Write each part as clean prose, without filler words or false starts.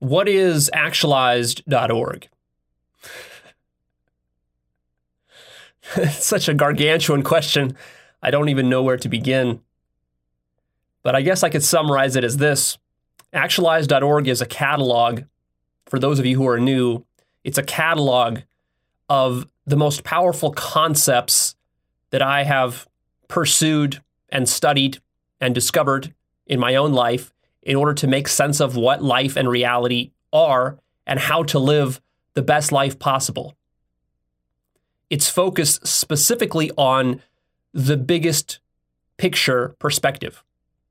What is actualized.org? It's such a gargantuan question. I don't even know where to begin. But I guess I could summarize it as this. Actualized.org is a catalog. For those of you who are new, it's a catalog of the most powerful concepts that I have pursued and studied and discovered in my own life in order to make sense of what life and reality are and how to live the best life possible. It's focused specifically on the biggest picture perspective.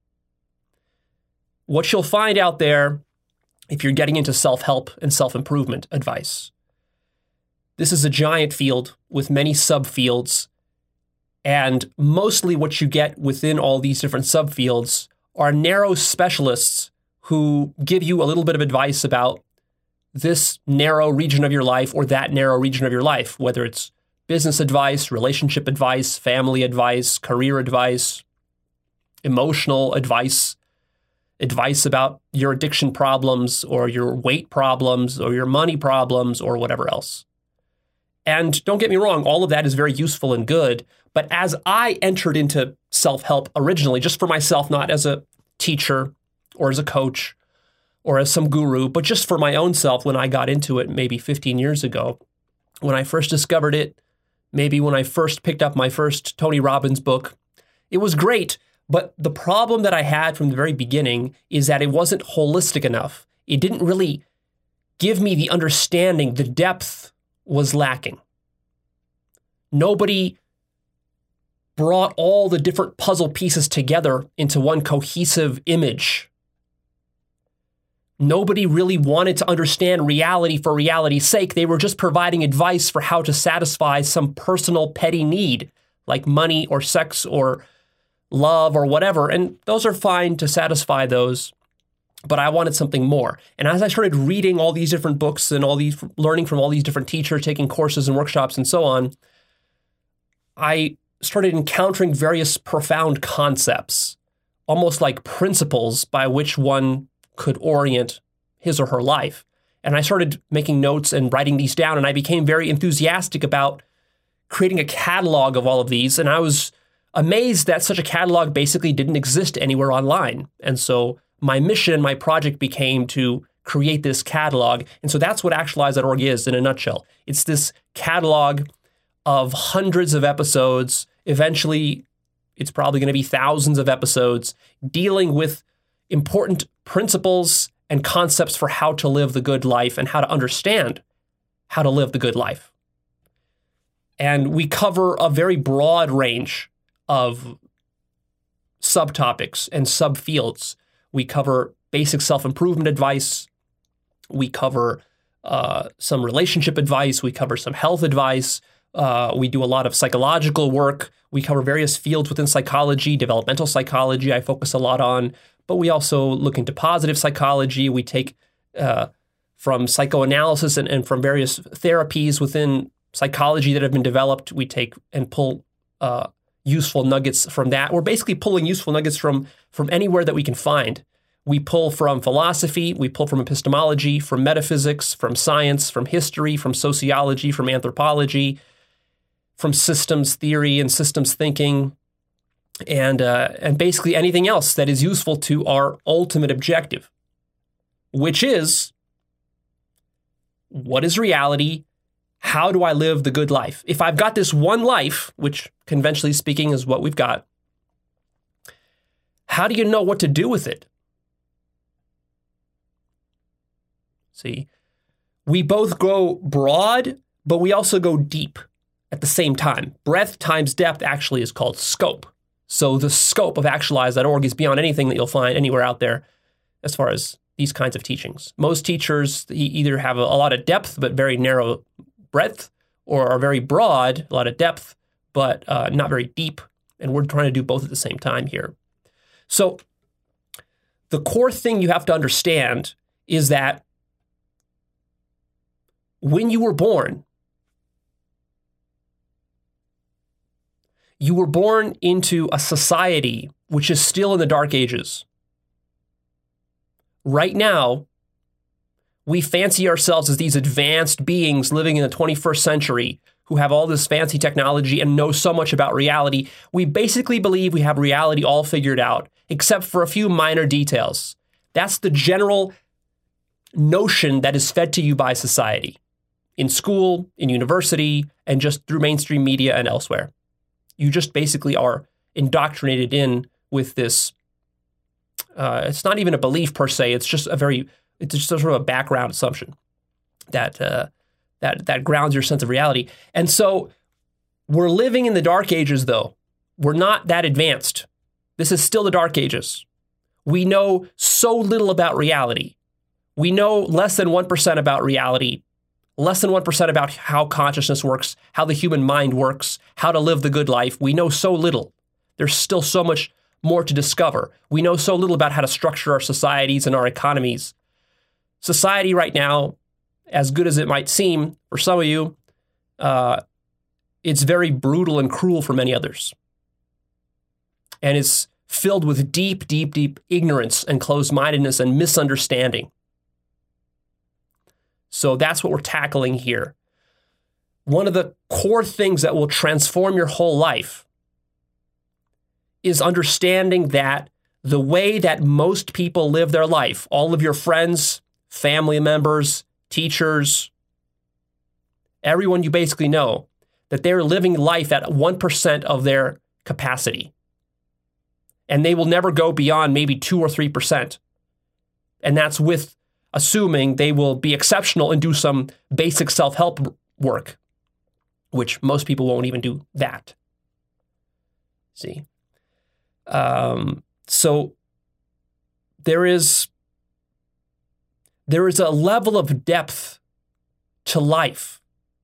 What you'll find out there, if you're getting into self-help and self-improvement advice, this is a giant field with many subfields, and mostly what you get within all these different subfields are narrow specialists who give you a little bit of advice about this narrow region of your life or that narrow region of your life, whether it's business advice, relationship advice, family advice, career advice, emotional advice, advice about your addiction problems or your weight problems or your money problems or whatever else. And don't get me wrong, all of that is very useful and good. But as I entered into self-help originally, just for myself, not as a teacher or as a coach or as some guru, but just for my own self when I got into it maybe 15 years ago, when I first discovered it, maybe when I first picked up my first Tony Robbins book, it was great. But the problem that I had from the very beginning is that it wasn't holistic enough. It didn't really give me the understanding. The depth was lacking. Nobody brought all the different puzzle pieces together into one cohesive image. Nobody really wanted to understand reality for reality's sake. They were just providing advice for how to satisfy some personal petty need, like money or sex or love or whatever. And those are fine to satisfy those. But I wanted something more. And as I started reading all these different books and learning from all these different teachers, taking courses and workshops and so on, I started encountering various profound concepts, almost like principles by which one could orient his or her life. And I started making notes and writing these down, and I became very enthusiastic about creating a catalog of all of these. And I was amazed that such a catalog basically didn't exist anywhere online. And so my mission, my project became to create this catalog. And so that's what Actualize.org is in a nutshell. It's this catalog of hundreds of episodes. Eventually, it's probably going to be thousands of episodes dealing with important principles and concepts for how to live the good life and how to understand how to live the good life. And we cover a very broad range of subtopics and subfields. We cover basic self-improvement advice. We cover some relationship advice. We cover some health advice. We do a lot of psychological work. We cover various fields within psychology, developmental psychology I focus a lot on, but we also look into positive psychology. We take from psychoanalysis and from various therapies within psychology that have been developed. We take and pull useful nuggets from that. We're basically pulling useful nuggets from anywhere that we can find. We pull from philosophy, we pull from epistemology, from metaphysics, from science, from history, from sociology, from anthropology, from systems theory and systems thinking, and basically anything else that is useful to our ultimate objective, which is, what is reality? How do I live the good life? If I've got this one life, which conventionally speaking is what we've got, how do you know what to do with it? See, we both go broad, but we also go deep at the same time. Breadth times depth actually is called scope. So the scope of Actualize.org is beyond anything that you'll find anywhere out there as far as these kinds of teachings. Most teachers either have a lot of depth, but very narrow breadth, or are very broad, a lot of depth, but not very deep. And we're trying to do both at the same time here. So the core thing you have to understand is that when you were born into a society which is still in the dark ages. Right now, We fancy ourselves as these advanced beings living in the 21st century who have all this fancy technology and know so much about reality. We basically believe we have reality all figured out, except for a few minor details. That's the general notion that is fed to you by society, in school, in university, and just through mainstream media and elsewhere. You just basically are indoctrinated in with this. It's not even a belief per se. It's just it's just sort of a background assumption that grounds your sense of reality. And so we're living in the dark ages, though. We're not that advanced. This is still the dark ages. We know so little about reality. We know less than 1% about reality, less than 1% about how consciousness works, how the human mind works, how to live the good life. We know so little. There's still so much more to discover. We know so little about how to structure our societies and our economies. Society right now, as good as it might seem for some of you, it's very brutal and cruel for many others. And it's filled with deep, deep, deep ignorance and closed-mindedness and misunderstanding. So that's what we're tackling here. One of the core things that will transform your whole life is understanding that the way that most people live their life, all of your friends, family members, teachers, everyone you basically know, that they're living life at 1% of their capacity. And they will never go beyond maybe 2 or 3%. And that's with assuming they will be exceptional and do some basic self-help work, which most people won't even do that. See? So there is a level of depth to life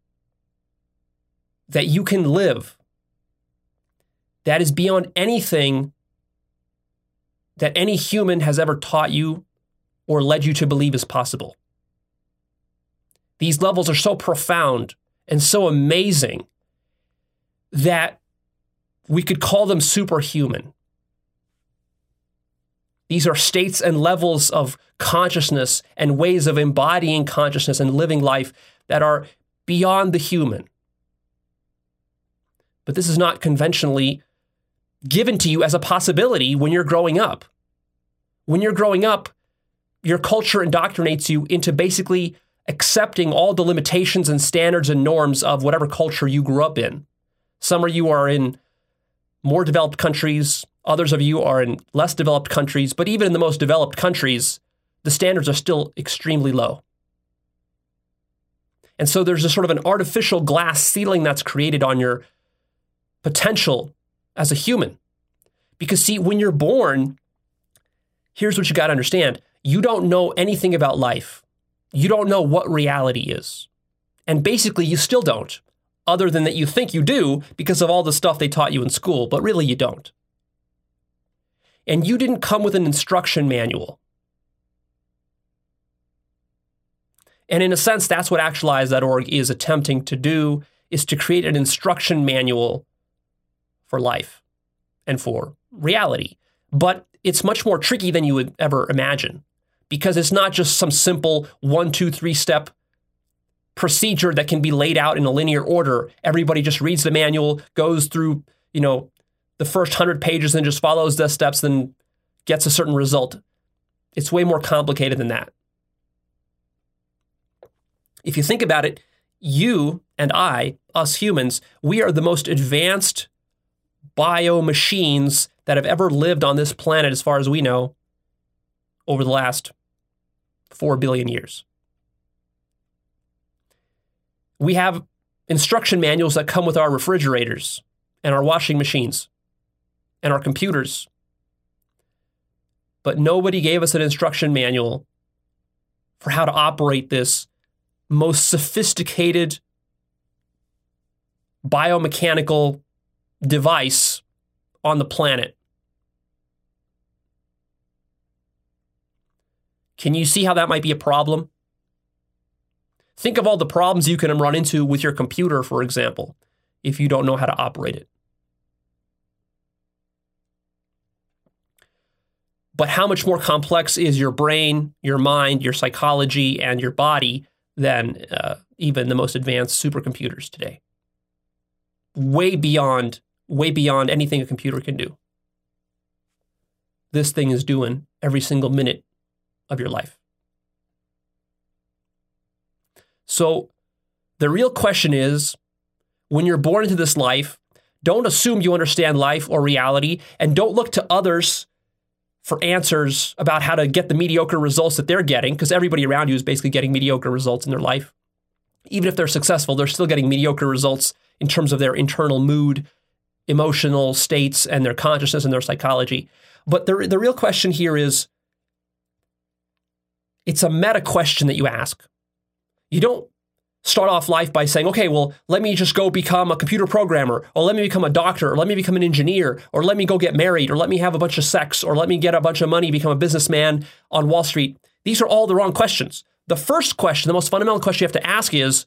that you can live that is beyond anything that any human has ever taught you or led you to believe is possible. These levels are so profound and so amazing that we could call them superhuman. These are states and levels of consciousness and ways of embodying consciousness and living life that are beyond the human. But this is not conventionally given to you as a possibility when you're growing up. When you're growing up, your culture indoctrinates you into basically accepting all the limitations and standards and norms of whatever culture you grew up in. Some of you are in more developed countries, others of you are in less developed countries, but even in the most developed countries, the standards are still extremely low. And so there's a sort of an artificial glass ceiling that's created on your potential as a human. Because see, when you're born, here's what you got to understand. You don't know anything about life. You don't know what reality is. And basically, you still don't, other than that you think you do because of all the stuff they taught you in school, but really you don't. And you didn't come with an instruction manual. And in a sense, that's what Actualize.org is attempting to do, is to create an instruction manual for life and for reality. But it's much more tricky than you would ever imagine, because it's not just some simple 1, 2, 3 step procedure that can be laid out in a linear order. Everybody just reads the manual, goes through, the first 100 pages and just follows the steps and gets a certain result. It's way more complicated than that. If you think about it, you and I, us humans, we are the most advanced bio-machines that have ever lived on this planet, as far as we know, over the last 4 billion years. We have instruction manuals that come with our refrigerators and our washing machines and our computers. But nobody gave us an instruction manual for how to operate this most sophisticated biomechanical device on the planet. Can you see how that might be a problem? Think of all the problems you can run into with your computer, for example, if you don't know how to operate it. But how much more complex is your brain, your mind, your psychology, and your body than even the most advanced supercomputers today? Way beyond anything a computer can do. This thing is doing every single minute of your life. So the real question is, when you're born into this life, don't assume you understand life or reality, and don't look to others for answers about how to get the mediocre results that they're getting, because everybody around you is basically getting mediocre results in their life. Even if they're successful, they're still getting mediocre results in terms of their internal mood, emotional states, and their consciousness and their psychology. But the real question here is, it's a meta question that you ask. You don't start off life by saying, okay, well, let me just go become a computer programmer, or let me become a doctor, or let me become an engineer, or let me go get married, or let me have a bunch of sex, or let me get a bunch of money, become a businessman on Wall Street. These are all the wrong questions. The first question, the most fundamental question you have to ask is,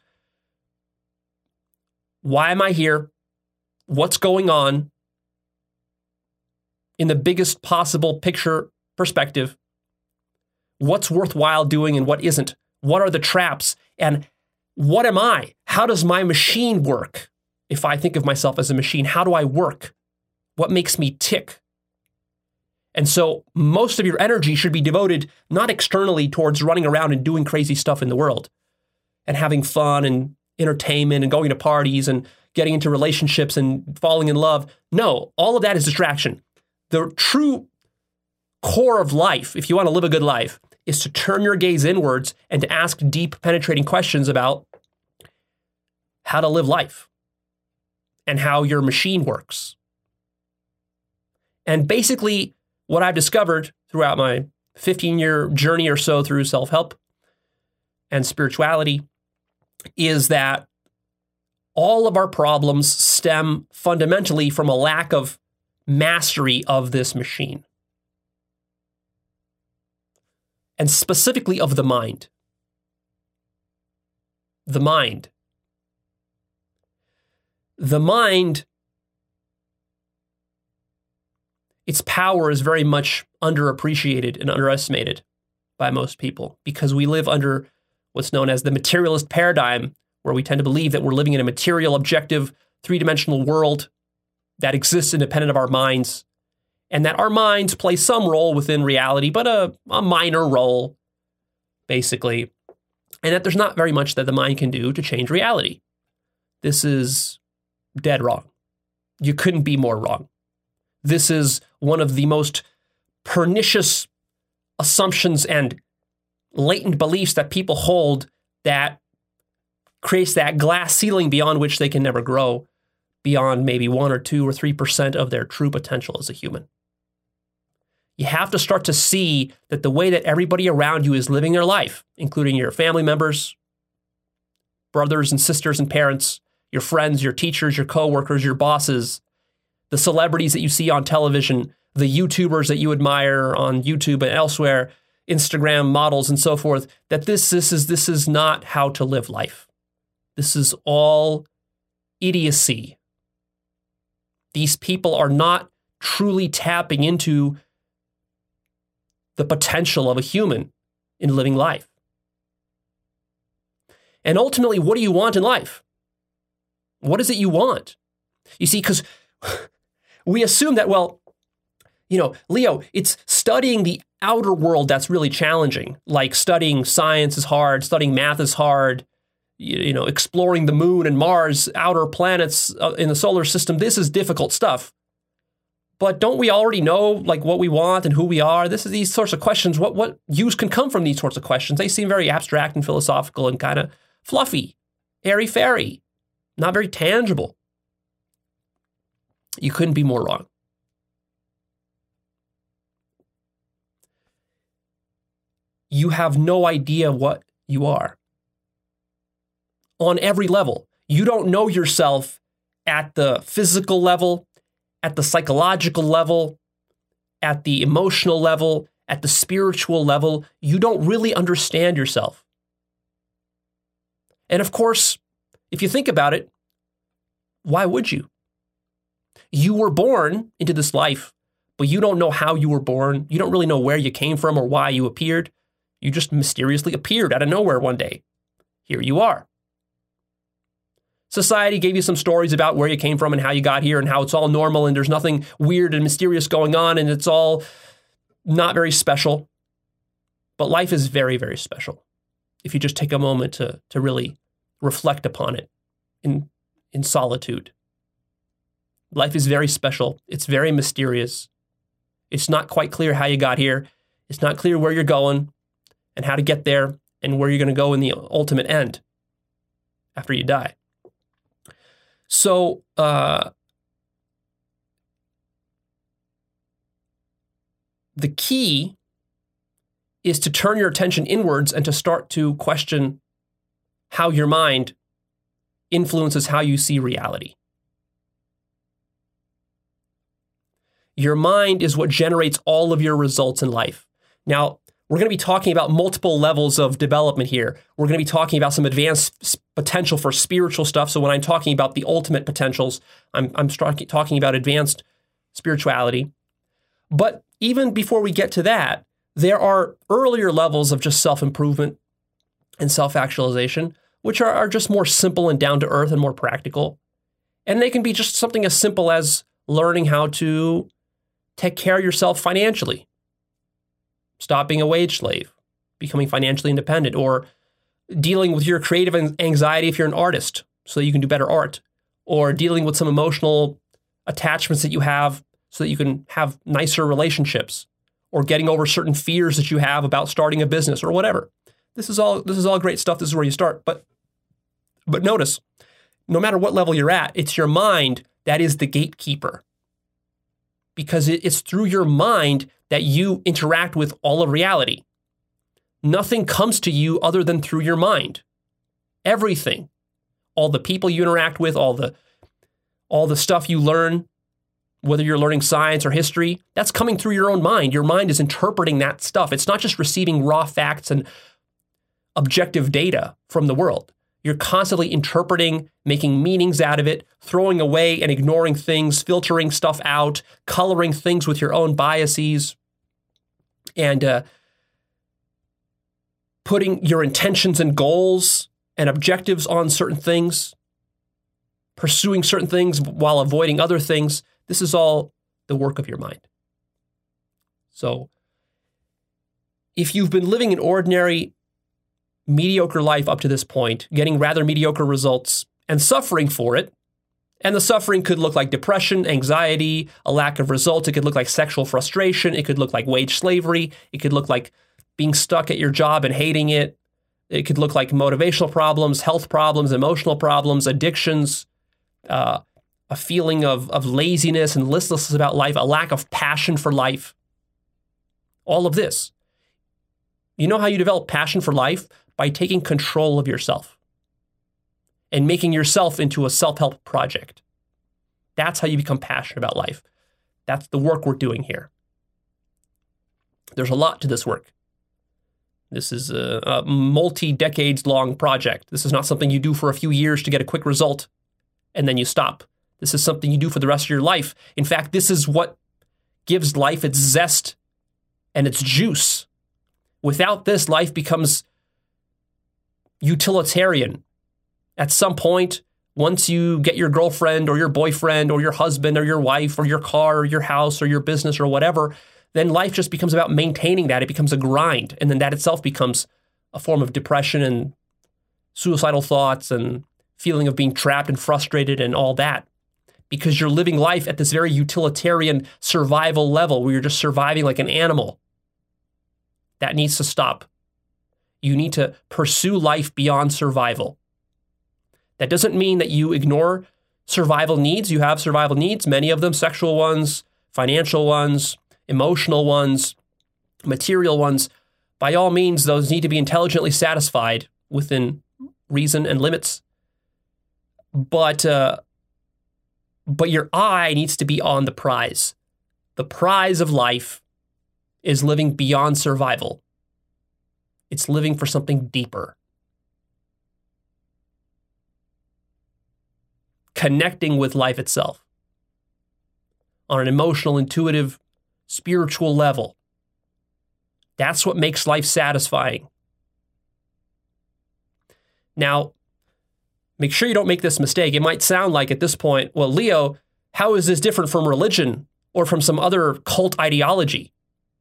why am I here? What's going on in the biggest possible picture perspective? What's worthwhile doing and what isn't? What are the traps? And what am I? How does my machine work? If I think of myself as a machine, how do I work? What makes me tick? And so most of your energy should be devoted not externally towards running around and doing crazy stuff in the world and having fun and entertainment and going to parties and getting into relationships and falling in love. No, all of that is distraction. The true core of life, if you want to live a good life, is to turn your gaze inwards and to ask deep, penetrating questions about how to live life and how your machine works. And basically, what I've discovered throughout my 15-year journey or so through self-help and spirituality is that all of our problems stem fundamentally from a lack of mastery of this machine, and specifically of the mind. The mind. The mind, its power is very much underappreciated and underestimated by most people because we live under what's known as the materialist paradigm, where we tend to believe that we're living in a material, objective, three-dimensional world that exists independent of our minds, and that our minds play some role within reality, but a minor role, basically, and that there's not very much that the mind can do to change reality. This is dead wrong. You couldn't be more wrong. This is one of the most pernicious assumptions and latent beliefs that people hold that creates that glass ceiling beyond which they can never grow beyond maybe 1 or 2 or 3% of their true potential as a human. You have to start to see that the way that everybody around you is living their life, including your family members, brothers and sisters and parents, your friends, your teachers, your coworkers, your bosses, the celebrities that you see on television, the YouTubers that you admire on YouTube and elsewhere, Instagram models and so forth, that this is not how to live life. This is all idiocy. These people are not truly tapping into the potential of a human in living life. And ultimately, what do you want in life? What is it you want? You see, because we assume that, well, Leo, it's studying the outer world that's really challenging. Like studying science is hard, studying math is hard, exploring the moon and Mars, outer planets in the solar system. This is difficult stuff. But don't we already know what we want and who we are? These sorts of questions. What use can come from these sorts of questions? They seem very abstract and philosophical and kind of fluffy, airy-fairy, not very tangible. You couldn't be more wrong. You have no idea what you are. On every level. You don't know yourself at the physical level, at the psychological level, at the emotional level, at the spiritual level. You don't really understand yourself. And of course, if you think about it, why would you? You were born into this life but you don't know how you were born. You don't really know where you came from or why you appeared. You just mysteriously appeared out of nowhere one day. Here you are. Society gave you some stories about where you came from and how you got here and how it's all normal and there's nothing weird and mysterious going on and it's all not very special. But life is very, very special if you just take a moment to really reflect upon it in solitude. Life is very special. It's very mysterious. It's not quite clear how you got here. It's not clear where you're going and how to get there and where you're going to go in the ultimate end after you die. So, the key is to turn your attention inwards and to start to question how your mind influences how you see reality. Your mind is what generates all of your results in life. Now, we're going to be talking about multiple levels of development here. We're going to be talking about some advanced potential for spiritual stuff. So when I'm talking about the ultimate potentials, I'm talking about advanced spirituality. But even before we get to that, there are earlier levels of just self-improvement and self-actualization, which are just more simple and down to earth and more practical. And they can be just something as simple as learning how to take care of yourself financially. Stop being a wage slave, becoming financially independent, or dealing with your creative anxiety if you're an artist so that you can do better art, or dealing with some emotional attachments that you have so that you can have nicer relationships, or getting over certain fears that you have about starting a business or whatever. This is all great stuff. This is where you start. But notice, no matter what level you're at, it's your mind that is the gatekeeper. Because it's through your mind that you interact with all of reality. Nothing comes to you other than through your mind. Everything. All the people you interact with, all the stuff you learn, whether you're learning science or history, that's coming through your own mind. Your mind is interpreting that stuff. It's not just receiving raw facts and objective data from the world. You're constantly interpreting, making meanings out of it, throwing away and ignoring things, filtering stuff out, coloring things with your own biases, and putting your intentions and goals and objectives on certain things, pursuing certain things while avoiding other things. This is all the work of your mind. So, if you've been living an ordinary, mediocre life up to this point, getting rather mediocre results and suffering for it, and the suffering could look like depression, anxiety, a lack of results. It could look like sexual frustration. It could look like wage slavery. It could look like being stuck at your job and hating it. It could look like motivational problems, health problems, emotional problems, addictions, a feeling of laziness and listlessness about life, a lack of passion for life. All of this. You know how you develop passion for life? By taking control of yourself and making yourself into a self-help project. That's how you become passionate about life. That's the work we're doing here. There's a lot to this work. This is a multi-decades-long project. This is not something you do for a few years to get a quick result and then you stop. This is something you do for the rest of your life. In fact, this is what gives life its zest and its juice. Without this, life becomes utilitarian. At some point, once you get your girlfriend or your boyfriend or your husband or your wife or your car or your house or your business or whatever, then life just becomes about maintaining that. It becomes a grind. And then that itself becomes a form of depression and suicidal thoughts and feeling of being trapped and frustrated and all that. Because you're living life at this very utilitarian survival level where you're just surviving like an animal. That needs to stop. You need to pursue life beyond survival. That doesn't mean that you ignore survival needs. You have survival needs, many of them, sexual ones, financial ones, emotional ones, material ones. By all means, those need to be intelligently satisfied within reason and limits. But your eye needs to be on the prize. The prize of life is living beyond survival. It's living for something deeper. Connecting with life itself on an emotional, intuitive, spiritual level. That's what makes life satisfying. Now, make sure you don't make this mistake. It might sound like at this point, well, Leo, how is this different from religion or from some other cult ideology?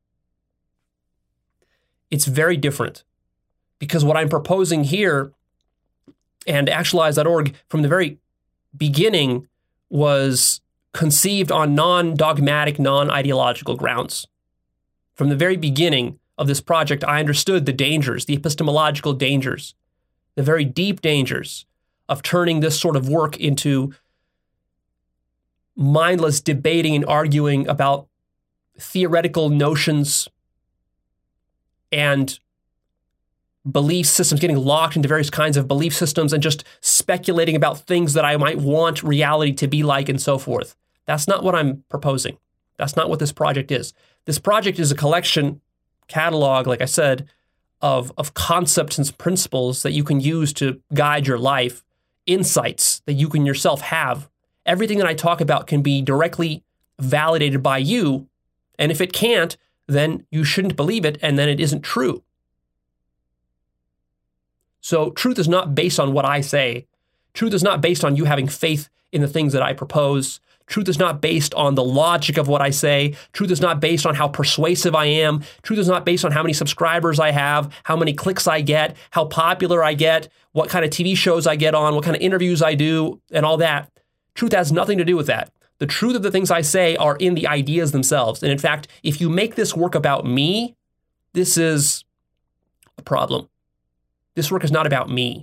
It's very different, because what I'm proposing here and actualize.org from the very beginning was conceived on non-dogmatic, non-ideological grounds. From the very beginning of this project, I understood the dangers, the epistemological dangers, the very deep dangers of turning this sort of work into mindless debating and arguing about theoretical notions and belief systems, getting locked into various kinds of belief systems and just speculating about things that I might want reality to be like and so forth. That's not what I'm proposing. That's not what this project is. This project is a collection, catalog, like I said, of concepts and principles that you can use to guide your life, insights that you can yourself have. Everything that I talk about can be directly validated by you, and if it can't, then you shouldn't believe it, and then it isn't true. So truth is not based on what I say. Truth is not based on you having faith in the things that I propose. Truth is not based on the logic of what I say. Truth is not based on how persuasive I am. Truth is not based on how many subscribers I have, how many clicks I get, how popular I get, what kind of TV shows I get on, what kind of interviews I do, and all that. Truth has nothing to do with that. The truth of the things I say are in the ideas themselves. And in fact, if you make this work about me, this is a problem. This work is not about me.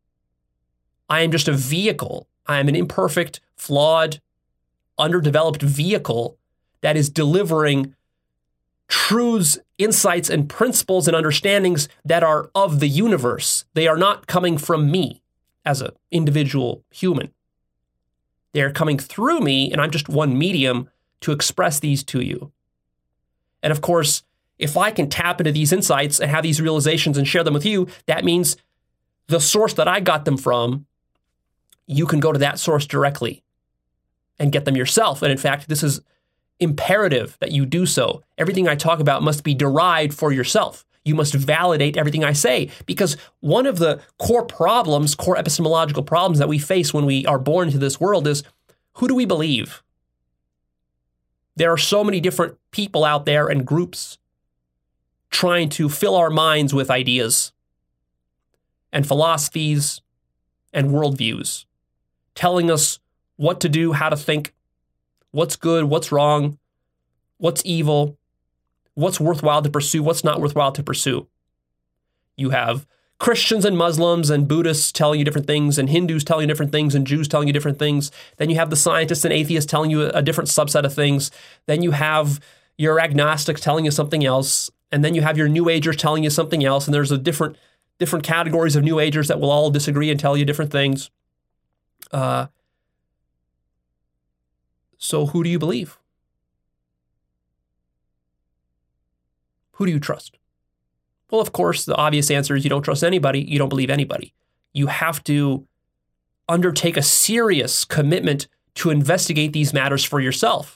I am just a vehicle. I am an imperfect, flawed, underdeveloped vehicle that is delivering truths, insights, and principles and understandings that are of the universe. They are not coming from me as an individual human. They are coming through me, and I'm just one medium to express these to you. And of course, if I can tap into these insights and have these realizations and share them with you, that means the source that I got them from, you can go to that source directly and get them yourself. And in fact, this is imperative that you do so. Everything I talk about must be derived for yourself. You must validate everything I say, because one of the core problems, core epistemological problems that we face when we are born into this world is, who do we believe? There are so many different people out there and groups trying to fill our minds with ideas and philosophies and worldviews, telling us what to do, how to think, what's good, what's wrong, what's evil, what's worthwhile to pursue, what's not worthwhile to pursue. You have Christians and Muslims and Buddhists telling you different things, and Hindus telling you different things, and Jews telling you different things. Then you have the scientists and atheists telling you a different subset of things. Then you have your agnostics telling you something else. And then you have your New Agers telling you something else. And there's a different categories of New Agers that will all disagree and tell you different things. So who do you believe? Who do you trust? Well, of course, the obvious answer is you don't trust anybody. You don't believe anybody. You have to undertake a serious commitment to investigate these matters for yourself.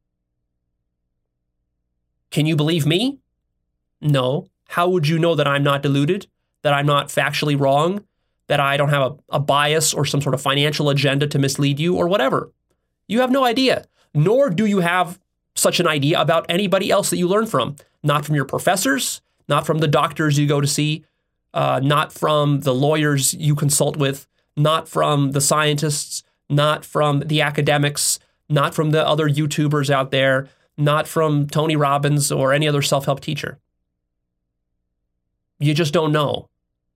Can you believe me? No. How would you know that I'm not deluded, that I'm not factually wrong, that I don't have a bias or some sort of financial agenda to mislead you or whatever? You have no idea, nor do you have such an idea about anybody else that you learn from. Not from your professors, not from the doctors you go to see, not from the lawyers you consult with, not from the scientists, not from the academics, not from the other YouTubers out there, not from Tony Robbins or any other self-help teacher. You just don't know.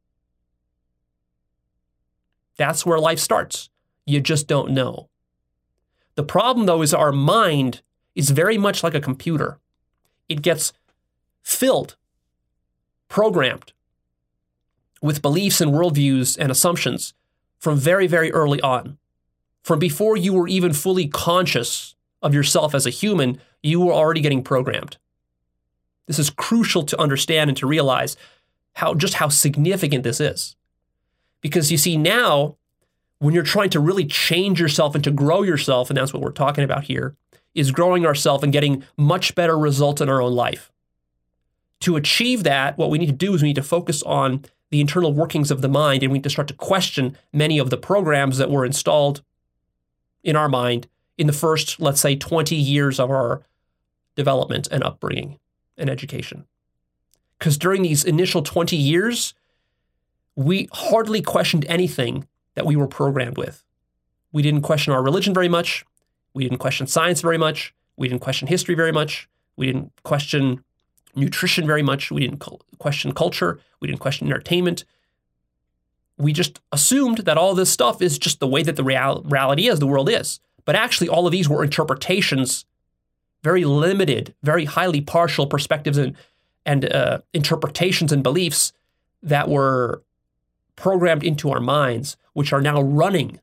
That's where life starts. You just don't know. The problem, though, is our mind is very much like a computer. It gets filled, programmed with beliefs and worldviews and assumptions from very, very early on. From before you were even fully conscious of yourself as a human, you were already getting programmed. This is crucial to understand and to realize how significant this is. Because you see, now, when you're trying to really change yourself and to grow yourself, and that's what we're talking about here, is growing ourselves and getting much better results in our own life. To achieve that, what we need to do is we need to focus on the internal workings of the mind, and we need to start to question many of the programs that were installed in our mind in the first, let's say, 20 years of our development and upbringing and education. Because during these initial 20 years, we hardly questioned anything that we were programmed with. We didn't question our religion very much. We didn't question science very much. We didn't question history very much. We didn't question nutrition very much. We didn't question culture. We didn't question entertainment. We just assumed that all this stuff is just the way that the reality is, the world is. But actually, all of these were interpretations, very limited, very highly partial perspectives and interpretations and beliefs that were programmed into our minds, which are now running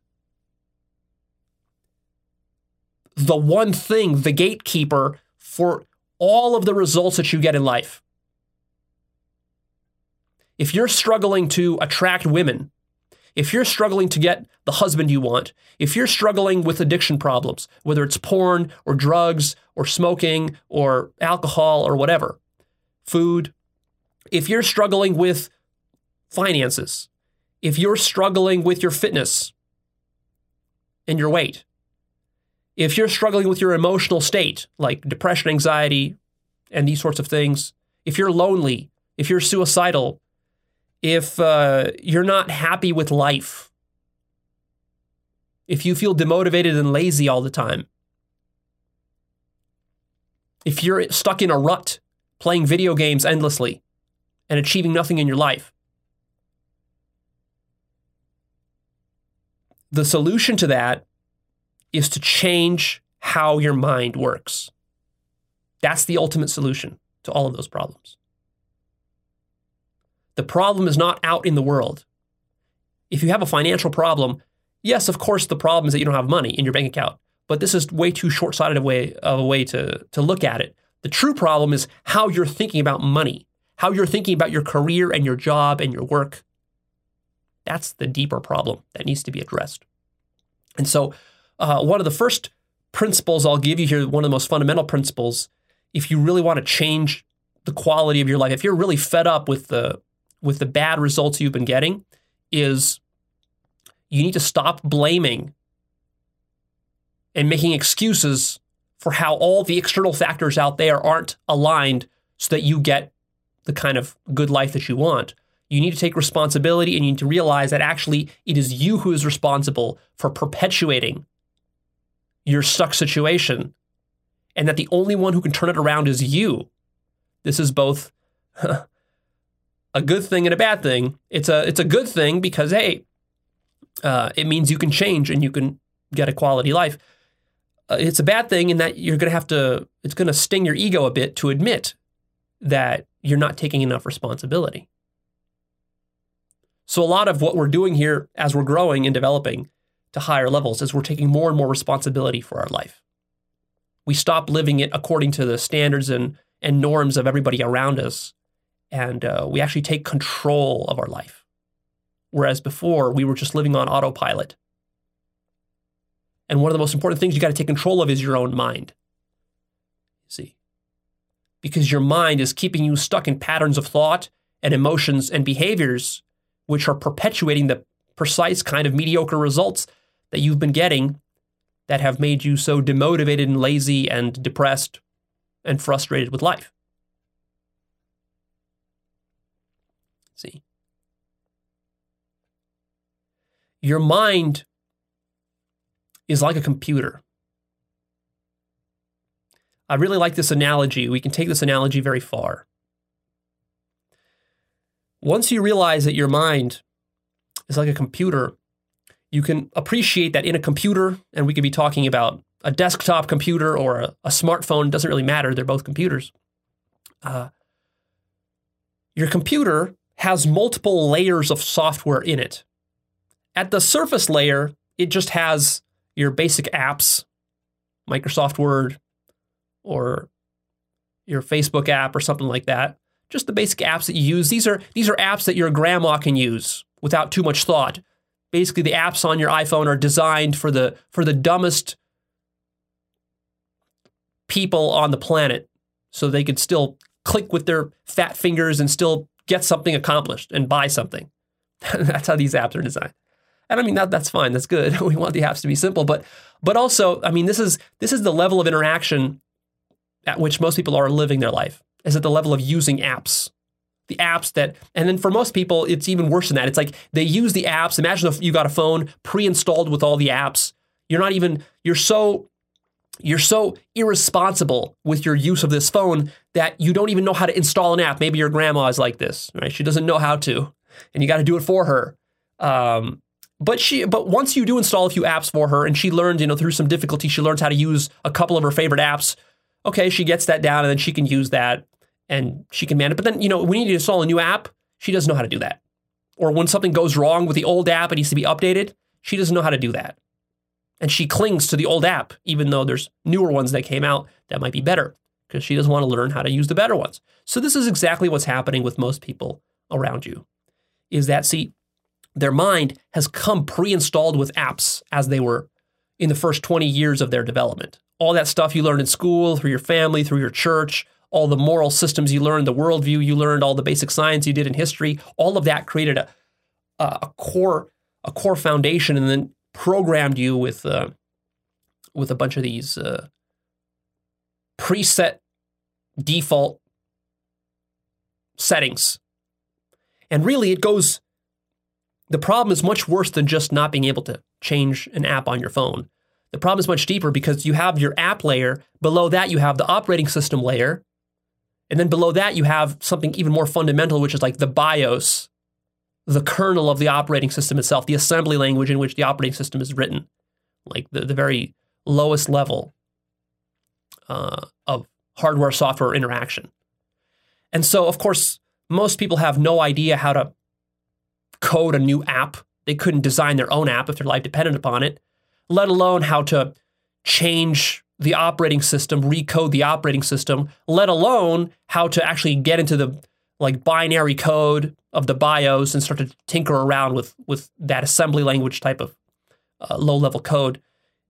the one thing, the gatekeeper for all of the results that you get in life. If you're struggling to attract women, if you're struggling to get the husband you want, if you're struggling with addiction problems, whether it's porn or drugs or smoking or alcohol or whatever, food, if you're struggling with finances, if you're struggling with your fitness and your weight, if you're struggling with your emotional state, like depression, anxiety, and these sorts of things, if you're lonely, if you're suicidal, if you're not happy with life, if you feel demotivated and lazy all the time, if you're stuck in a rut playing video games endlessly and achieving nothing in your life, the solution to that is to change how your mind works. That's the ultimate solution to all of those problems. The problem is not out in the world. If you have a financial problem, yes, of course, the problem is that you don't have money in your bank account. But this is way too short-sighted of a way to look at it. The true problem is how you're thinking about money, how you're thinking about your career and your job and your work. That's the deeper problem that needs to be addressed. And so one of the first principles I'll give you here, one of the most fundamental principles, if you really want to change the quality of your life, if you're really fed up with the bad results you've been getting, is you need to stop blaming and making excuses for how all the external factors out there aren't aligned so that you get the kind of good life that you want. You need to take responsibility, and you need to realize that actually it is you who is responsible for perpetuating your stuck situation, and that the only one who can turn it around is you. This is both a good thing and a bad thing. It's a good thing because, hey, it means you can change and you can get a quality life. It's a bad thing in that you're going to have to, it's going to sting your ego a bit to admit that you're not taking enough responsibility. So a lot of what we're doing here as we're growing and developing to higher levels is we're taking more and more responsibility for our life. We stop living it according to the standards and norms of everybody around us, and we actually take control of our life. Whereas before, we were just living on autopilot. And one of the most important things you got to take control of is your own mind. See? Because your mind is keeping you stuck in patterns of thought and emotions and behaviors which are perpetuating the precise kind of mediocre results that you've been getting that have made you so demotivated and lazy and depressed and frustrated with life. See? Your mind is like a computer. I really like this analogy. We can take this analogy very far. Once you realize that your mind is like a computer, you can appreciate that in a computer, and we could be talking about a desktop computer or a smartphone, doesn't really matter, they're both computers. Your computer has multiple layers of software in it. At the surface layer, it just has your basic apps, Microsoft Word, or your Facebook app or something like that. Just the basic apps that you use. These are apps that your grandma can use without too much thought. Basically, the apps on your iPhone are designed for the dumbest people on the planet so they could still click with their fat fingers and still get something accomplished and buy something. That's how these apps are designed. And I mean, that's fine. That's good. We want the apps to be simple. But also, I mean, this is the level of interaction at which most people are living their life, is at the level of using apps. The apps that, and then for most people, it's even worse than that. It's like they use the apps. Imagine if you got a phone pre-installed with all the apps. You're so irresponsible with your use of this phone that you don't even know how to install an app. Maybe your grandma is like this, right? She doesn't know how to, and you got to do it for her. But once you do install a few apps for her, and she learned, through some difficulty, she learns how to use a couple of her favorite apps. Okay, she gets that down, and then she can use that, and she can manage. But then, when you need to install a new app, she doesn't know how to do that. Or when something goes wrong with the old app, it needs to be updated, she doesn't know how to do that. And she clings to the old app, even though there's newer ones that came out that might be better, because she doesn't want to learn how to use the better ones. So this is exactly what's happening with most people around you, is that, see, their mind has come pre-installed with apps as they were in the first 20 years of their development. All that stuff you learned in school, through your family, through your church, all the moral systems you learned, the worldview you learned, all the basic science you did in history, all of that created a core foundation, and then programmed you with a bunch of these preset default settings. And really, the problem is much worse than just not being able to change an app on your phone. The problem is much deeper, because you have your app layer. Below that, you have the operating system layer. And then below that, you have something even more fundamental, which is like the BIOS, the kernel of the operating system itself, the assembly language in which the operating system is written, like the very lowest level of hardware-software interaction. And so, of course, most people have no idea how to code a new app. They couldn't design their own app if their life depended upon it, let alone how to change the operating system, recode the operating system, let alone how to actually get into the binary code of the BIOS and start to tinker around with that assembly language type of low-level code.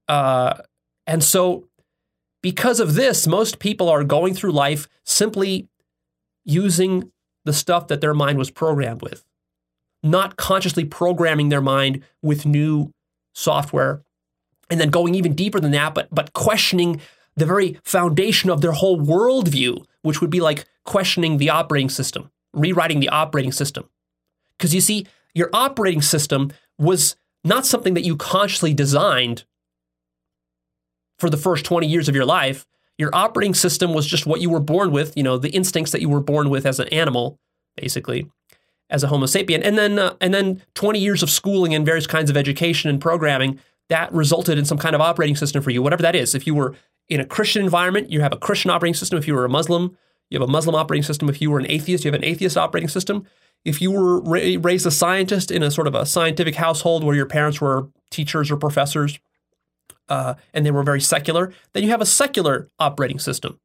And so because of this, most people are going through life simply using the stuff that their mind was programmed with, not consciously programming their mind with new software, and then going even deeper than that, but questioning the very foundation of their whole worldview, which would be like questioning the operating system, rewriting the operating system. Because you see, your operating system was not something that you consciously designed for the first 20 years of your life. Your operating system was just what you were born with, the instincts that you were born with as an animal, basically, as a Homo sapien. And then 20 years of schooling and various kinds of education and programming, that resulted in some kind of operating system for you, whatever that is. If you were in a Christian environment, you have a Christian operating system. If you were a Muslim, you have a Muslim operating system. If you were an atheist, you have an atheist operating system. If you were raised a scientist in a sort of a scientific household where your parents were teachers or professors, and they were very secular, then you have a secular operating system.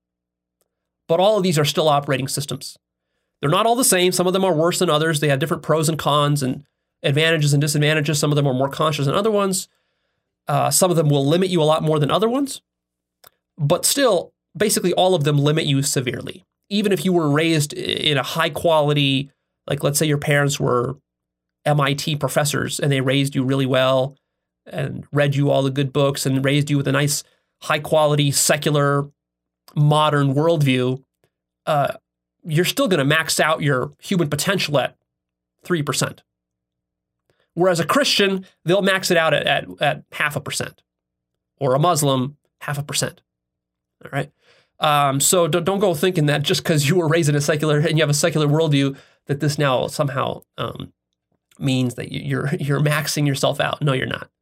But all of these are still operating systems. They're not all the same. Some of them are worse than others. They have different pros and cons and advantages and disadvantages. Some of them are more conscious than other ones. Some of them will limit you a lot more than other ones. But still, basically all of them limit you severely. Even if you were raised in a high quality, like let's say your parents were MIT professors and they raised you really well and read you all the good books and raised you with a nice high quality secular modern worldview, you're still going to max out your human potential at 3%. Whereas a Christian, they'll max it out at 0.5%, or a Muslim, 0.5%. All right. So don't go thinking that just because you were raised in a secular and you have a secular worldview that this now somehow means that you're maxing yourself out. No, you're not.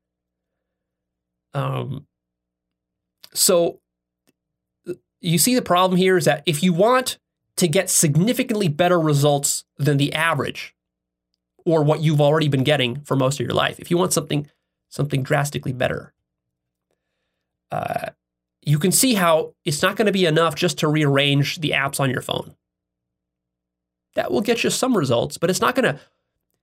So you see the problem here is that if you want to get significantly better results than the average, or what you've already been getting for most of your life, if you want something drastically better, you can see how it's not going to be enough just to rearrange the apps on your phone. That will get you some results, but it's not going to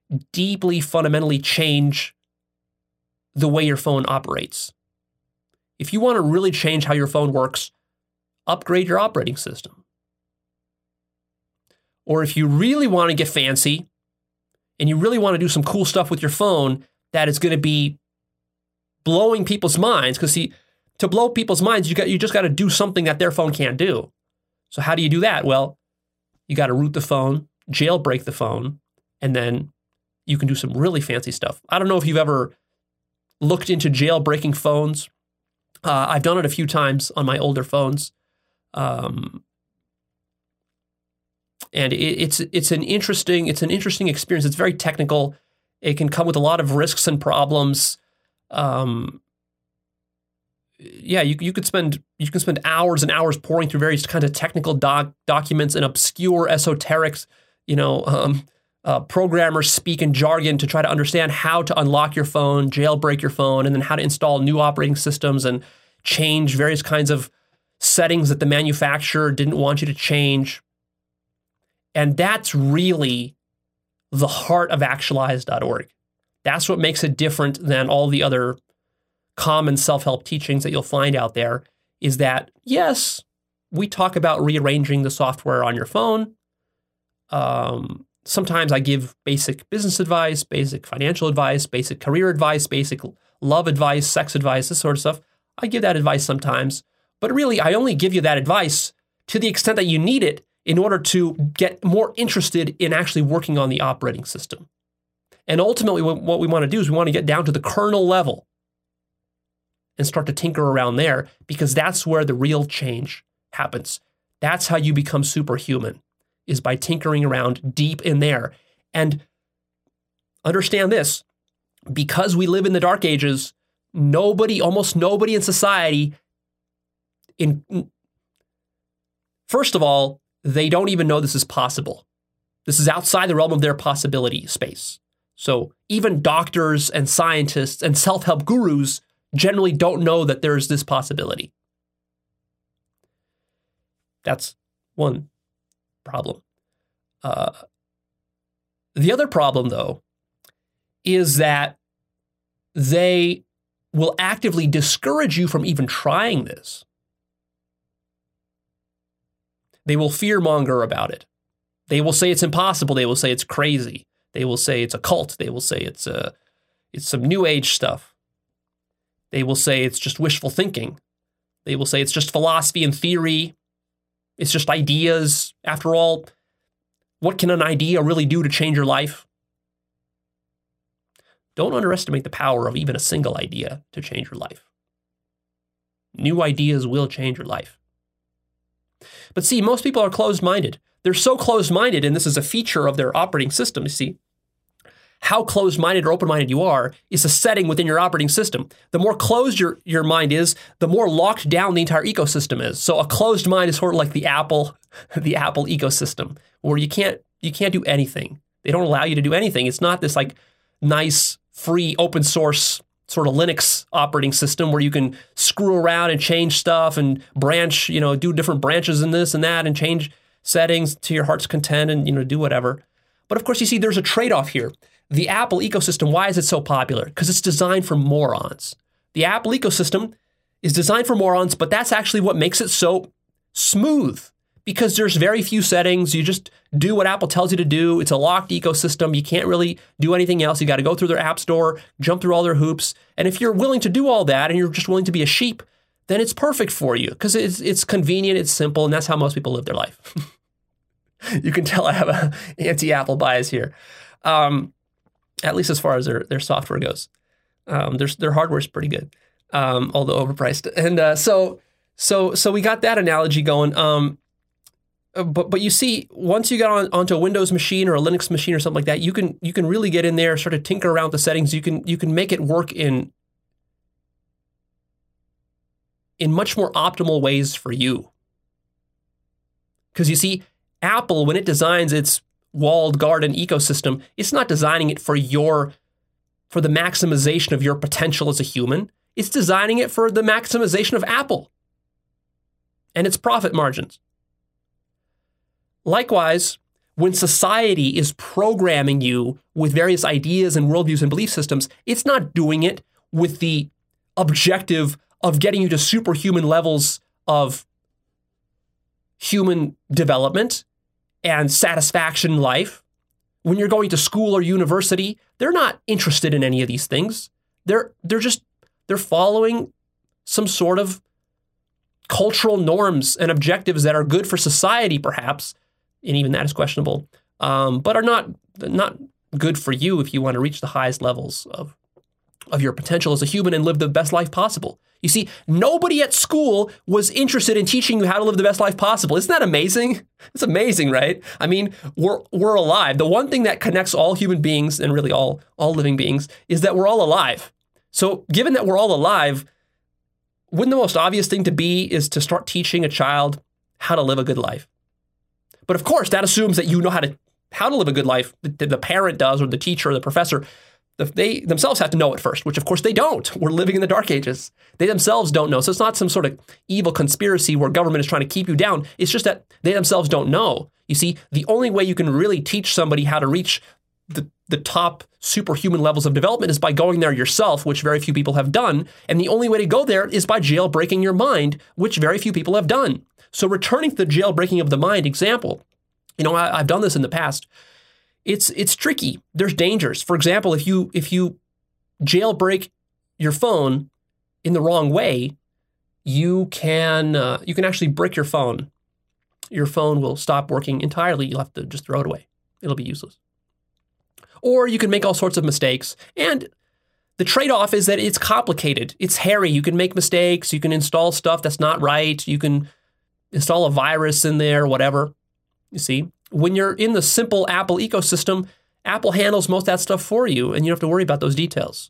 deeply, fundamentally change the way your phone operates. If you want to really change how your phone works, upgrade your operating system. Or if you really want to get fancy and you really want to do some cool stuff with your phone that is going to be blowing people's minds, because see, to blow people's minds, you just got to do something that their phone can't do. So how do you do that? Well, you got to root the phone, jailbreak the phone, and then you can do some really fancy stuff. I don't know if you've ever looked into jailbreaking phones. I've done it a few times on my older phones. And it's an interesting experience. It's very technical. It can come with a lot of risks and problems. You can spend hours and hours pouring through various kinds of technical documents and obscure esoterics, programmers speak in jargon to try to understand how to unlock your phone, jailbreak your phone, and then how to install new operating systems and change various kinds of settings that the manufacturer didn't want you to change. And that's really the heart of actualize.org. That's what makes it different than all the other common self-help teachings that you'll find out there, is that, yes, we talk about rearranging the software on your phone. Sometimes I give basic business advice, basic financial advice, basic career advice, basic love advice, sex advice, this sort of stuff. I give that advice sometimes. But really, I only give you that advice to the extent that you need it in order to get more interested in actually working on the operating system. And ultimately, what we want to do is we want to get down to the kernel level and start to tinker around there, because that's where the real change happens. That's how you become superhuman, is by tinkering around deep in there. And understand this, because we live in the dark ages, almost nobody in society, first of all, they don't even know this is possible. This is outside the realm of their possibility space. So even doctors and scientists and self-help gurus generally don't know that there's this possibility. That's one problem. The other problem, though, is that they will actively discourage you from even trying this. They will fearmonger about it. They will say it's impossible. They will say it's crazy. They will say it's a cult. They will say it's some new age stuff. They will say it's just wishful thinking. They will say it's just philosophy and theory. It's just ideas. After all, what can an idea really do to change your life? Don't underestimate the power of even a single idea to change your life. New ideas will change your life. But see, most people are closed-minded. They're so closed-minded, and this is a feature of their operating system. You see, how closed-minded or open-minded you are is a setting within your operating system. The more closed your mind is, the more locked down the entire ecosystem is. So a closed mind is sort of like the Apple ecosystem, where you can't do anything. They don't allow you to do anything. It's not this like nice, free, open source sort of Linux operating system where you can screw around and change stuff and branch, do different branches in this and that and change settings to your heart's content and, do whatever. But of course, you see, there's a trade-off here. The Apple ecosystem, why is it so popular? Because it's designed for morons. The Apple ecosystem is designed for morons, but that's actually what makes it so smooth, because there's very few settings. You just do what Apple tells you to do. It's a locked ecosystem. You can't really do anything else. You got to go through their app store, jump through all their hoops. And if you're willing to do all that and you're just willing to be a sheep, then it's perfect for you, because it's convenient, it's simple, and that's how most people live their life. You can tell I have an anti-Apple bias here. At least as far as their software goes. Their hardware is pretty good, although overpriced. And so we got that analogy going. But you see, once you get onto a Windows machine or a Linux machine or something like that, you can really get in there, sort of tinker around with the settings. You can make it work in much more optimal ways for you. Because you see, Apple, when it designs its walled garden ecosystem, it's not designing it for the maximization of your potential as a human. It's designing it for the maximization of Apple and its profit margins. Likewise, when society is programming you with various ideas and worldviews and belief systems, it's not doing it with the objective of getting you to superhuman levels of human development and satisfaction in life. When you're going to school or university, they're not interested in any of these things. They're following some sort of cultural norms and objectives that are good for society, perhaps, and even that is questionable, but are not good for you if you want to reach the highest levels of your potential as a human and live the best life possible. You see, nobody at school was interested in teaching you how to live the best life possible. Isn't that amazing? It's amazing, right? I mean, we're alive. The one thing that connects all human beings and really all living beings is that we're all alive. So given that we're all alive, wouldn't the most obvious thing to be is to start teaching a child how to live a good life? But of course, that assumes that you know how to live a good life. The parent does, or the teacher, or the professor. They themselves have to know it first, which of course they don't. We're living in the dark ages. They themselves don't know. So it's not some sort of evil conspiracy where government is trying to keep you down. It's just that they themselves don't know. You see, the only way you can really teach somebody how to reach the top superhuman levels of development is by going there yourself, which very few people have done. And the only way to go there is by jailbreaking your mind, which very few people have done. So returning to the jailbreaking of the mind example, I've done this in the past. It's tricky. There's dangers. For example, if you jailbreak your phone in the wrong way, you can actually brick your phone. Your phone will stop working entirely. You'll have to just throw it away. It'll be useless. Or you can make all sorts of mistakes. And the trade-off is that it's complicated. It's hairy. You can make mistakes. You can install stuff that's not right. You can install a virus in there, whatever. You see? When you're in the simple Apple ecosystem, Apple handles most of that stuff for you, and you don't have to worry about those details.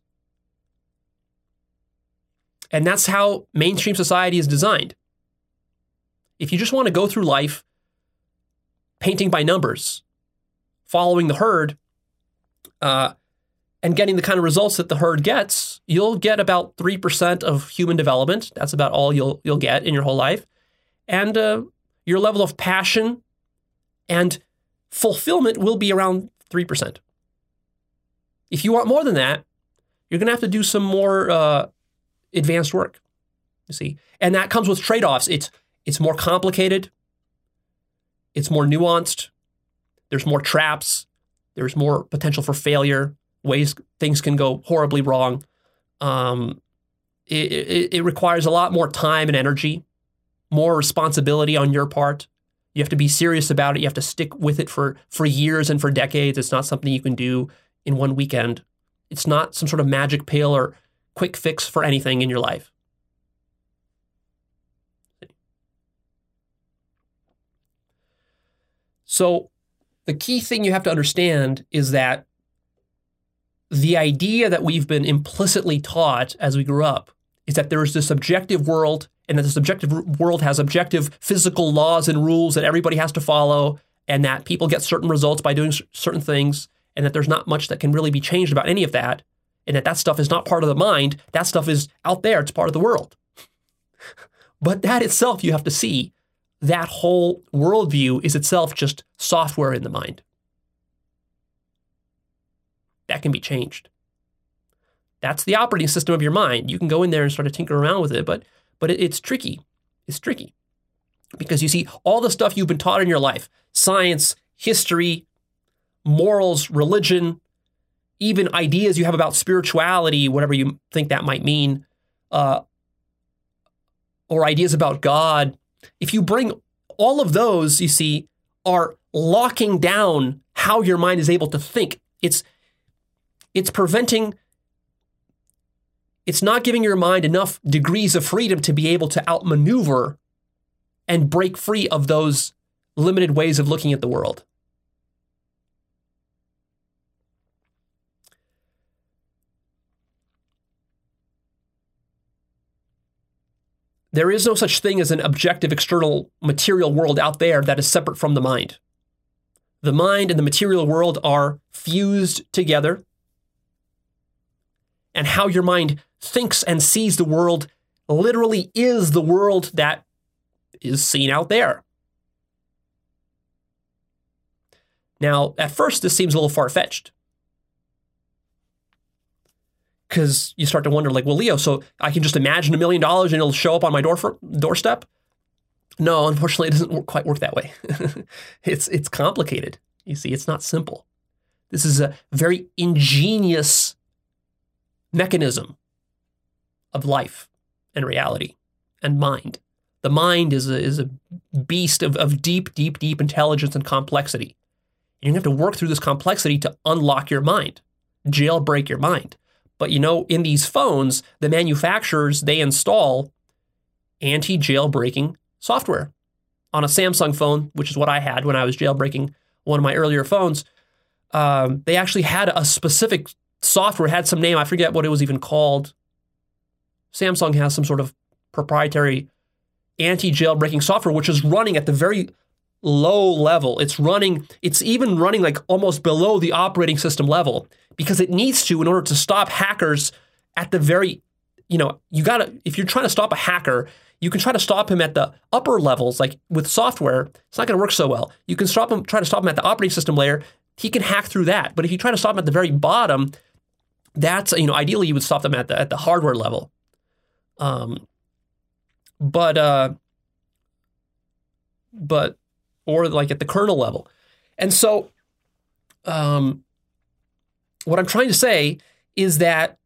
And that's how mainstream society is designed. If you just want to go through life painting by numbers, following the herd, and getting the kind of results that the herd gets, you'll get about 3% of human development. That's about all you'll get in your whole life. And your level of passion and fulfillment will be around 3%. If you want more than that, you're going to have to do some more advanced work, you see. And that comes with trade-offs. It's more complicated. It's more nuanced. There's more traps. There's more potential for failure, ways things can go horribly wrong. It requires a lot more time and energy, more responsibility on your part. You have to be serious about it. You have to stick with it for years and for decades. It's not something you can do in one weekend. It's not some sort of magic pill or quick fix for anything in your life. So the key thing you have to understand is that the idea that we've been implicitly taught as we grew up is that there is this objective world, and that this objective world has objective physical laws and rules that everybody has to follow, and that people get certain results by doing certain things, and that there's not much that can really be changed about any of that, and that stuff is not part of the mind. That stuff is out there. It's part of the world. But that itself, you have to see, that whole worldview is itself just software in the mind. That can be changed. That's the operating system of your mind. You can go in there and start to tinker around with it, but it's tricky. It's tricky. Because you see, all the stuff you've been taught in your life, science, history, morals, religion, even ideas you have about spirituality, whatever you think that might mean, or ideas about God, if you bring all of those, you see, are locking down how your mind is able to think. It's preventing, it's not giving your mind enough degrees of freedom to be able to outmaneuver and break free of those limited ways of looking at the world. There is no such thing as an objective external material world out there that is separate from the mind. The mind and the material world are fused together. And how your mind thinks and sees the world literally is the world that is seen out there. Now, at first, this seems a little far-fetched. Because you start to wonder, like, well, Leo, so I can just imagine $1 million and it'll show up on my doorstep? No, unfortunately, it doesn't quite work that way. It's complicated. You see, it's not simple. This is a very ingenious mechanism of life and reality and mind. The mind is a beast of deep, deep, deep intelligence and complexity. And you have to work through this complexity to unlock your mind, jailbreak your mind. But in these phones, the manufacturers, they install anti-jailbreaking software. On a Samsung phone, which is what I had when I was jailbreaking one of my earlier phones, they actually had a specific software, had some name, I forget what it was even called. Samsung has some sort of proprietary anti-jailbreaking software, which is running at the very low level. It's even running like almost below the operating system level, because it needs to in order to stop hackers at the very, if you're trying to stop a hacker, you can try to stop him at the upper levels, like with software, it's not going to work so well. You can try to stop him at the operating system layer, he can hack through that. But if you try to stop him at the very bottom, that's, ideally you would stop them at the hardware level. Or like at the kernel level. And so, what I'm trying to say is that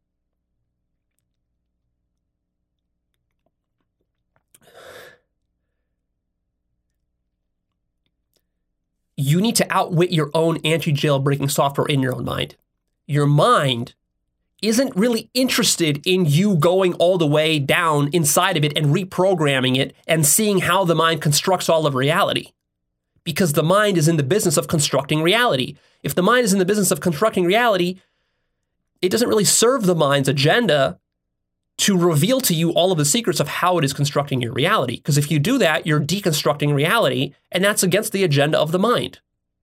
you need to outwit your own anti-jailbreaking software in your own mind. Your mind isn't really interested in you going all the way down inside of it and reprogramming it and seeing how the mind constructs all of reality. Because the mind is in the business of constructing reality. If the mind is in the business of constructing reality, it doesn't really serve the mind's agenda to reveal to you all of the secrets of how it is constructing your reality. Because if you do that, you're deconstructing reality, and that's against the agenda of the mind.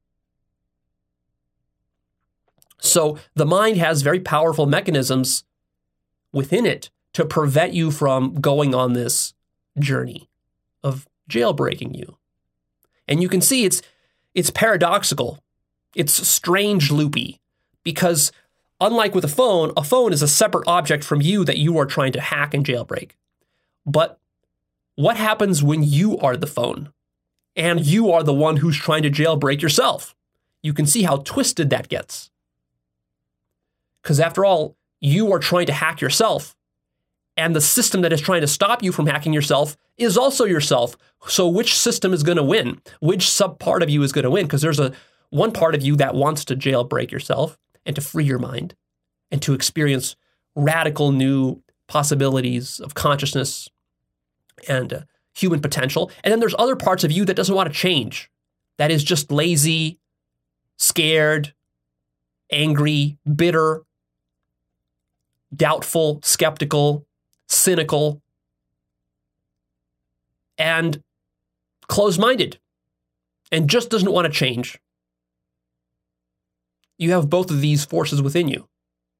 So the mind has very powerful mechanisms within it to prevent you from going on this journey of jailbreaking you. And you can see it's paradoxical. It's strange loopy, because unlike with a phone is a separate object from you that you are trying to hack and jailbreak. But what happens when you are the phone and you are the one who's trying to jailbreak yourself? You can see how twisted that gets. Because after all, you are trying to hack yourself, and the system that is trying to stop you from hacking yourself is also yourself. So which system is going to win? Which subpart of you is going to win? Because there's one part of you that wants to jailbreak yourself and to free your mind and to experience radical new possibilities of consciousness and human potential. And then there's other parts of you that doesn't want to change, that is just lazy, scared, angry, bitter, doubtful, skeptical, cynical, and closed-minded, and just doesn't want to change. You have both of these forces within you.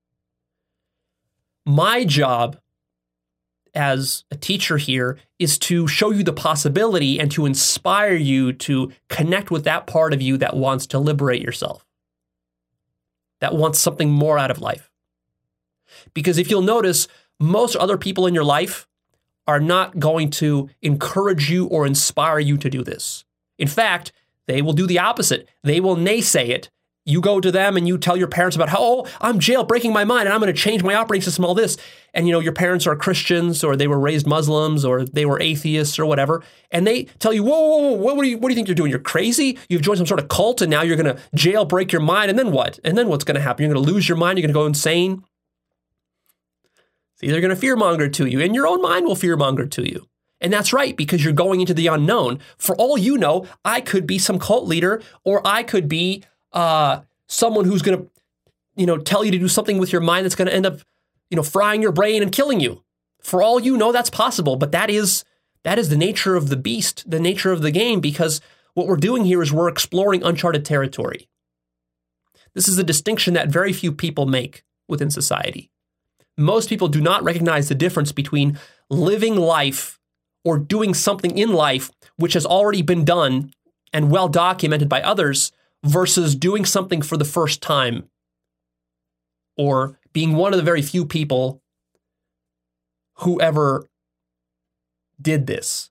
My job as a teacher here is to show you the possibility and to inspire you to connect with that part of you that wants to liberate yourself, that wants something more out of life. Because if you'll notice, most other people in your life are not going to encourage you or inspire you to do this. In fact, they will do the opposite. They will naysay it. You go to them and you tell your parents about how, I'm jailbreaking my mind and I'm going to change my operating system, all this. And, your parents are Christians, or they were raised Muslims, or they were atheists or whatever. And they tell you, whoa, what do you think you're doing? You're crazy? You've joined some sort of cult and now you're going to jailbreak your mind. And then what? And then what's going to happen? You're going to lose your mind. You're going to go insane. See, they're going to fearmonger to you, and your own mind will fearmonger to you. And that's right, because you're going into the unknown. For all you know, I could be some cult leader, or I could be someone who's going to, tell you to do something with your mind that's going to end up, frying your brain and killing you. For all you know, that's possible. But that is the nature of the beast, the nature of the game, because what we're doing here is we're exploring uncharted territory. This is a distinction that very few people make within society. Most people do not recognize the difference between living life or doing something in life which has already been done and well documented by others versus doing something for the first time or being one of the very few people who ever did this.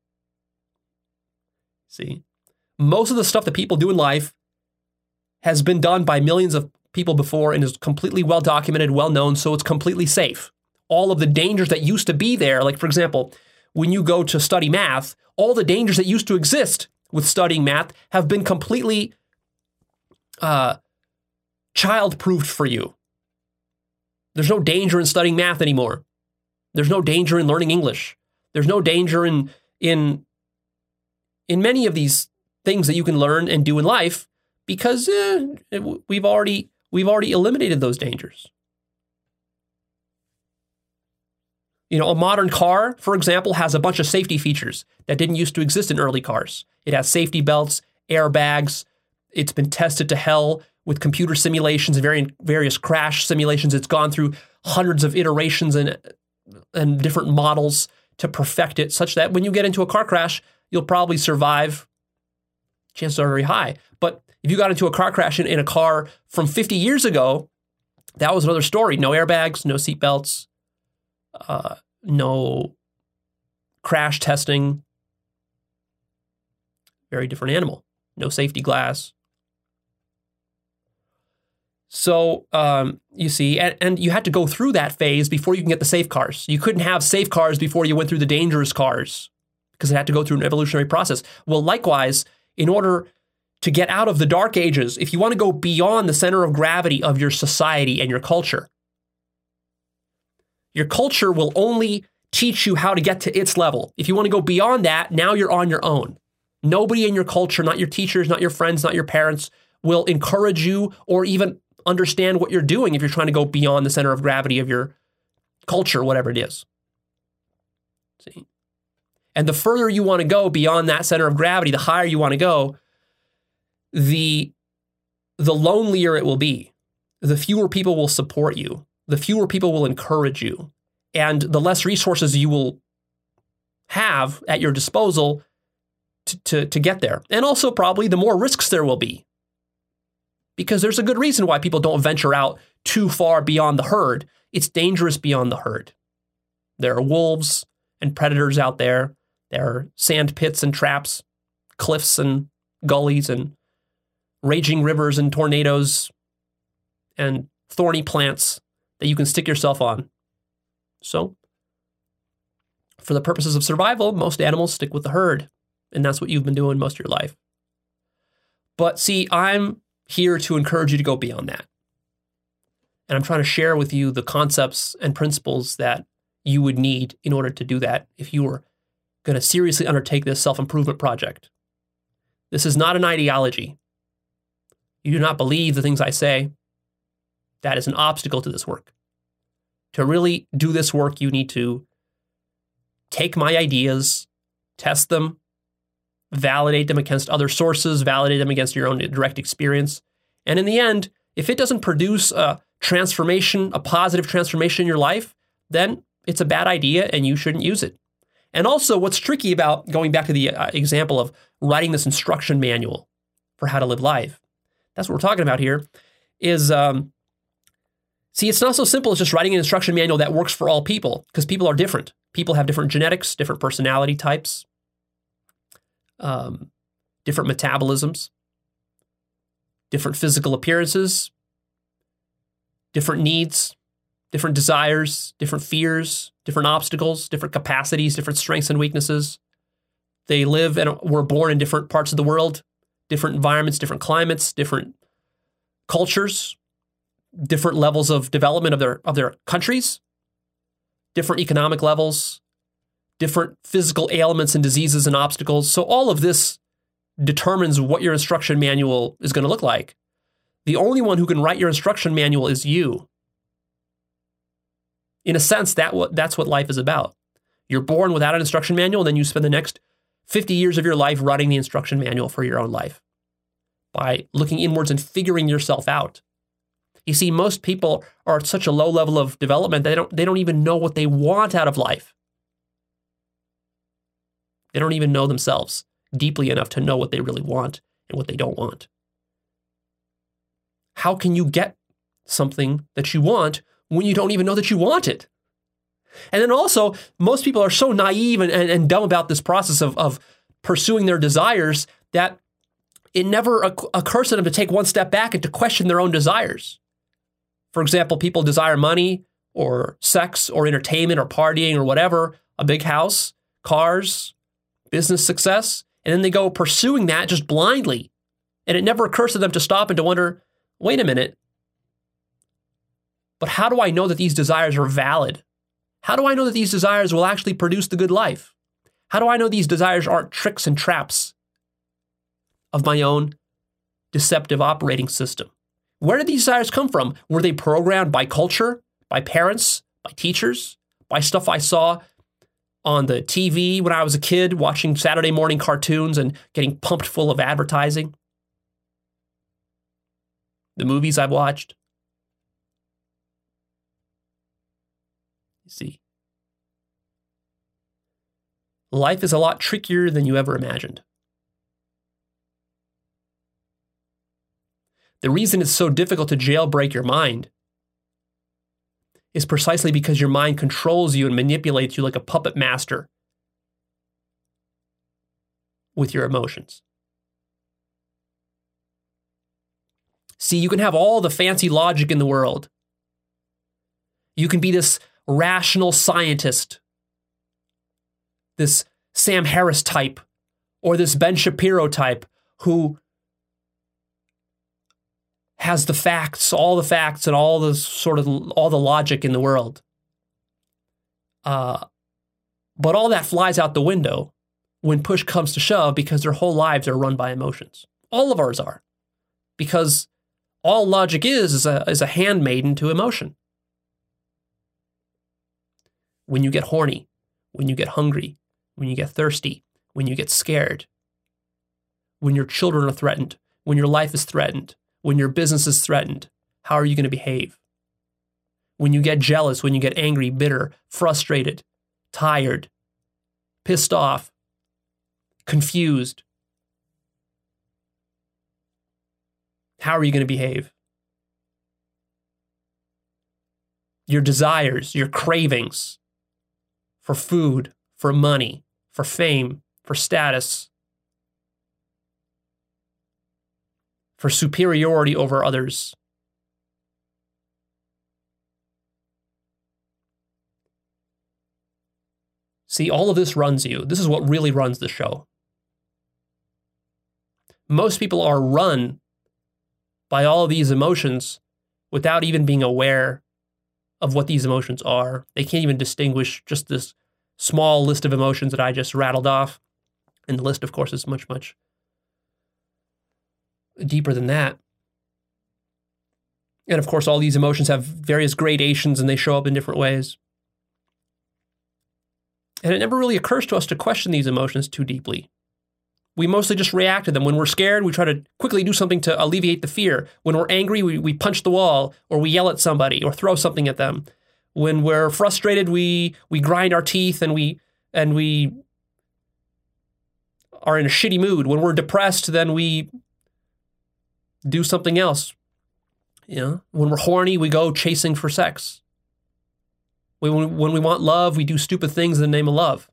See, most of the stuff that people do in life has been done by millions of people before and is completely well documented, well known, so it's completely safe. All of the dangers that used to be there, like for example, when you go to study math, all the dangers that used to exist with studying math have been completely child-proofed for you. There's no danger in studying math anymore. There's no danger in learning English. There's no danger in many of these things that you can learn and do in life because we've already eliminated those dangers. You know, a modern car, for example, has a bunch of safety features that didn't used to exist in early cars. It has safety belts, airbags. It's been tested to hell with computer simulations and various crash simulations. It's gone through hundreds of iterations and different models to perfect it such that when you get into a car crash, you'll probably survive. Chances are very high. But if you got into a car crash in a car from 50 years ago, that was another story. No airbags, no seatbelts, no crash testing. Very different animal. No safety glass. So you see, and you had to go through that phase before you can get the safe cars. You couldn't have safe cars before you went through the dangerous cars because it had to go through an evolutionary process. Well, likewise, in order to get out of the dark ages, if you want to go beyond the center of gravity of your society and your culture will only teach you how to get to its level. If you want to go beyond that, now you're on your own. Nobody in your culture, not your teachers, not your friends, not your parents, will encourage you or even understand what you're doing if you're trying to go beyond the center of gravity of your culture, whatever it is. See? And the further you want to go beyond that center of gravity, the higher you want to go, the lonelier it will be. The fewer people will support you. The fewer people will encourage you. And the less resources you will have at your disposal to get there. And also probably the more risks there will be. Because there's a good reason why people don't venture out too far beyond the herd. It's dangerous beyond the herd. There are wolves and predators out there. There are sand pits and traps, cliffs and gullies and raging rivers and tornadoes and thorny plants that you can stick yourself on. So, for the purposes of survival, most animals stick with the herd. And that's what you've been doing most of your life. But see, I'm here to encourage you to go beyond that. And I'm trying to share with you the concepts and principles that you would need in order to do that if you were going to seriously undertake this self-improvement project. This is not an ideology. You do not believe the things I say. That is an obstacle to this work. To really do this work, you need to take my ideas, test them, validate them against other sources, validate them against your own direct experience. And in the end, if it doesn't produce a transformation, a positive transformation in your life, then it's a bad idea and you shouldn't use it. And also, what's tricky about going back to the example of writing this instruction manual for how to live life, that's what we're talking about here, is, see, it's not so simple as just writing an instruction manual that works for all people, because people are different. People have different genetics, different personality types, different metabolisms, different physical appearances, different needs, different desires, different fears, different obstacles, different capacities, different strengths and weaknesses. They live and were born in different parts of the world, different environments, different climates, different cultures, different levels of development of their countries, different economic levels, different physical ailments and diseases and obstacles. So all of this determines what your instruction manual is going to look like. The only one who can write your instruction manual is you. In a sense, that's what life is about. You're born without an instruction manual, and then you spend the next 50 years of your life writing the instruction manual for your own life by looking inwards and figuring yourself out. You see, most people are at such a low level of development that they don't even know what they want out of life. They don't even know themselves deeply enough to know what they really want and what they don't want. How can you get something that you want when you don't even know that you want it. And then also, most people are so naive and dumb about this process of pursuing their desires that it never occurs to them to take one step back and to question their own desires. For example, people desire money or sex or entertainment or partying or whatever, a big house, cars, business success, and then they go pursuing that just blindly. And it never occurs to them to stop and to wonder, wait a minute, but how do I know that these desires are valid? How do I know that these desires will actually produce the good life? How do I know these desires aren't tricks and traps of my own deceptive operating system? Where did these desires come from? Were they programmed by culture, by parents, by teachers, by stuff I saw on the TV when I was a kid, watching Saturday morning cartoons and getting pumped full of advertising? The movies I've watched? You see, life is a lot trickier than you ever imagined. The reason it's so difficult to jailbreak your mind is precisely because your mind controls you and manipulates you like a puppet master with your emotions. See, you can have all the fancy logic in the world. You can be this rational scientist, this Sam Harris type, or this Ben Shapiro type who has the facts and all the logic in the world. But all that flies out the window when push comes to shove because their whole lives are run by emotions. All of ours are. Because all logic is a handmaiden to emotion. When you get horny, when you get hungry, when you get thirsty, when you get scared, when your children are threatened, when your life is threatened, when your business is threatened, how are you going to behave? When you get jealous, when you get angry, bitter, frustrated, tired, pissed off, confused, how are you going to behave? Your desires, your cravings for food, for money, for fame, for status, for superiority over others. See, all of this runs you. This is what really runs the show. Most people are run by all of these emotions without even being aware of what these emotions are. They can't even distinguish just this small list of emotions that I just rattled off. And the list, of course, is much, much deeper than that. And of course, all these emotions have various gradations and they show up in different ways. And it never really occurs to us to question these emotions too deeply. We mostly just react to them. When we're scared, we try to quickly do something to alleviate the fear. When we're angry, we punch the wall, or we yell at somebody, or throw something at them. When we're frustrated, we grind our teeth and we are in a shitty mood. When we're depressed, then we do something else. You know, when we're horny, we go chasing for sex. When we want love, we do stupid things in the name of love.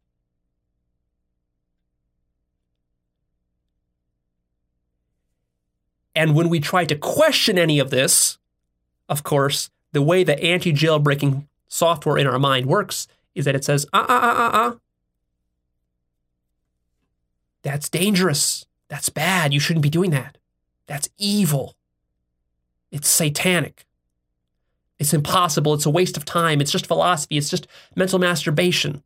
And when we try to question any of this, of course, the way the anti-jailbreaking software in our mind works is that it says, that's dangerous. That's bad. You shouldn't be doing that. That's evil. It's satanic. It's impossible. It's a waste of time. It's just philosophy. It's just mental masturbation.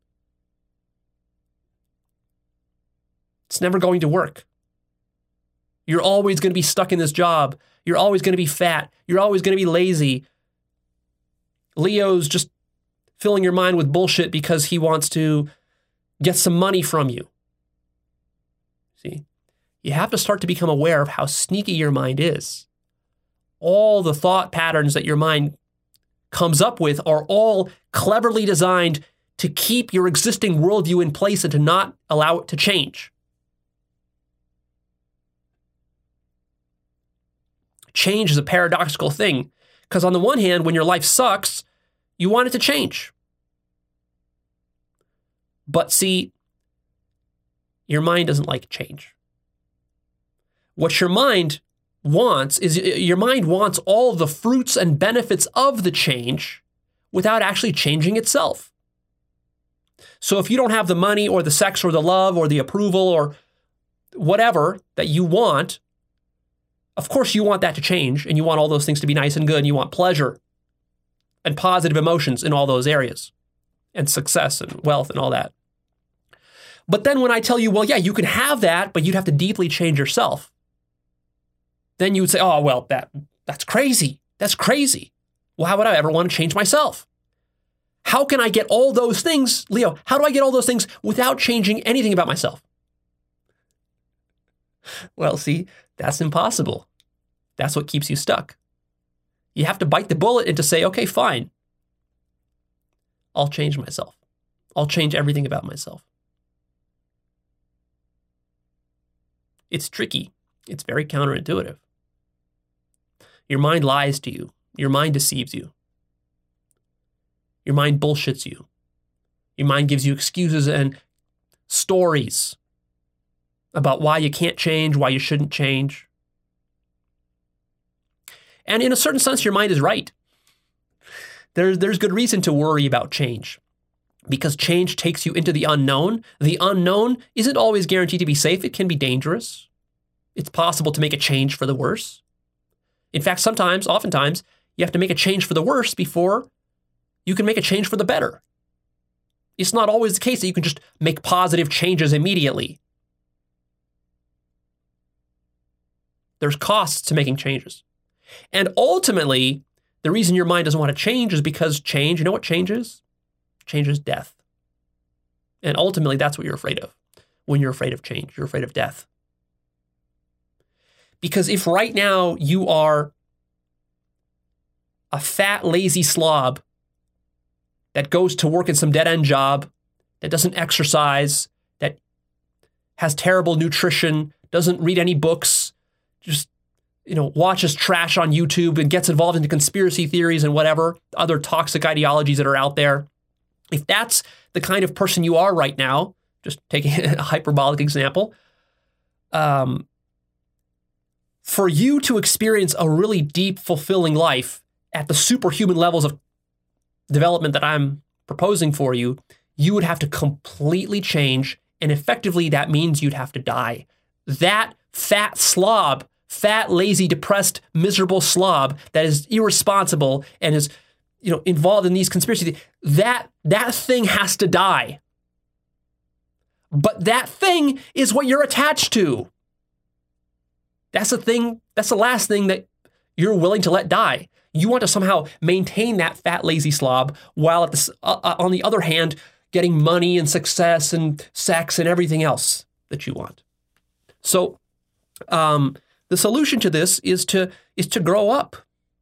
It's never going to work. You're always going to be stuck in this job. You're always going to be fat. You're always going to be lazy. Leo's just filling your mind with bullshit because he wants to get some money from you. See, you have to start to become aware of how sneaky your mind is. All the thought patterns that your mind comes up with are all cleverly designed to keep your existing worldview in place and to not allow it to change. Change is a paradoxical thing Because on the one hand, when your life sucks, you want it to change. But see, your mind doesn't like change. What your mind wants is your mind wants all the fruits and benefits of the change without actually changing itself. So if you don't have the money or the sex or the love or the approval or whatever that you want, of course you want that to change, and you want all those things to be nice and good, and you want pleasure and positive emotions in all those areas, and success and wealth and all that. But then when I tell you, well, yeah, you can have that, but you'd have to deeply change yourself, then you would say, oh, well, that's crazy. That's crazy. Well, how would I ever want to change myself? How can I get all those things, Leo? How do I get all those things without changing anything about myself? Well, see, that's impossible. That's what keeps you stuck. You have to bite the bullet and to say, okay, fine. I'll change myself. I'll change everything about myself. It's tricky. It's very counterintuitive. Your mind lies to you. Your mind deceives you. Your mind bullshits you. Your mind gives you excuses and stories about why you can't change, why you shouldn't change. And in a certain sense, your mind is right. There's good reason to worry about change, because change takes you into the unknown. The unknown isn't always guaranteed to be safe. It can be dangerous. It's possible to make a change for the worse. In fact, oftentimes, you have to make a change for the worse before you can make a change for the better. It's not always the case that you can just make positive changes immediately. There's costs to making changes. And ultimately, the reason your mind doesn't want to change is because change, you know what change is? Change is death. And ultimately, that's what you're afraid of. When you're afraid of change, you're afraid of death. Because if right now you are a fat, lazy slob that goes to work in some dead-end job, that doesn't exercise, that has terrible nutrition, doesn't read any books, just watches trash on YouTube and gets involved into conspiracy theories and whatever other toxic ideologies that are out there. If that's the kind of person you are right now, just taking a hyperbolic example, for you to experience a really deep, fulfilling life at the superhuman levels of development that I'm proposing for you, you would have to completely change. And effectively, that means you'd have to die. That fat slob, fat, lazy, depressed, miserable slob that is irresponsible and is, involved in these conspiracies, that thing has to die. But that thing is what you're attached to. That's the thing. That's the last thing that you're willing to let die. You want to somehow maintain that fat, lazy slob while on the other hand, getting money and success and sex and everything else that you want. So the solution to this is to grow up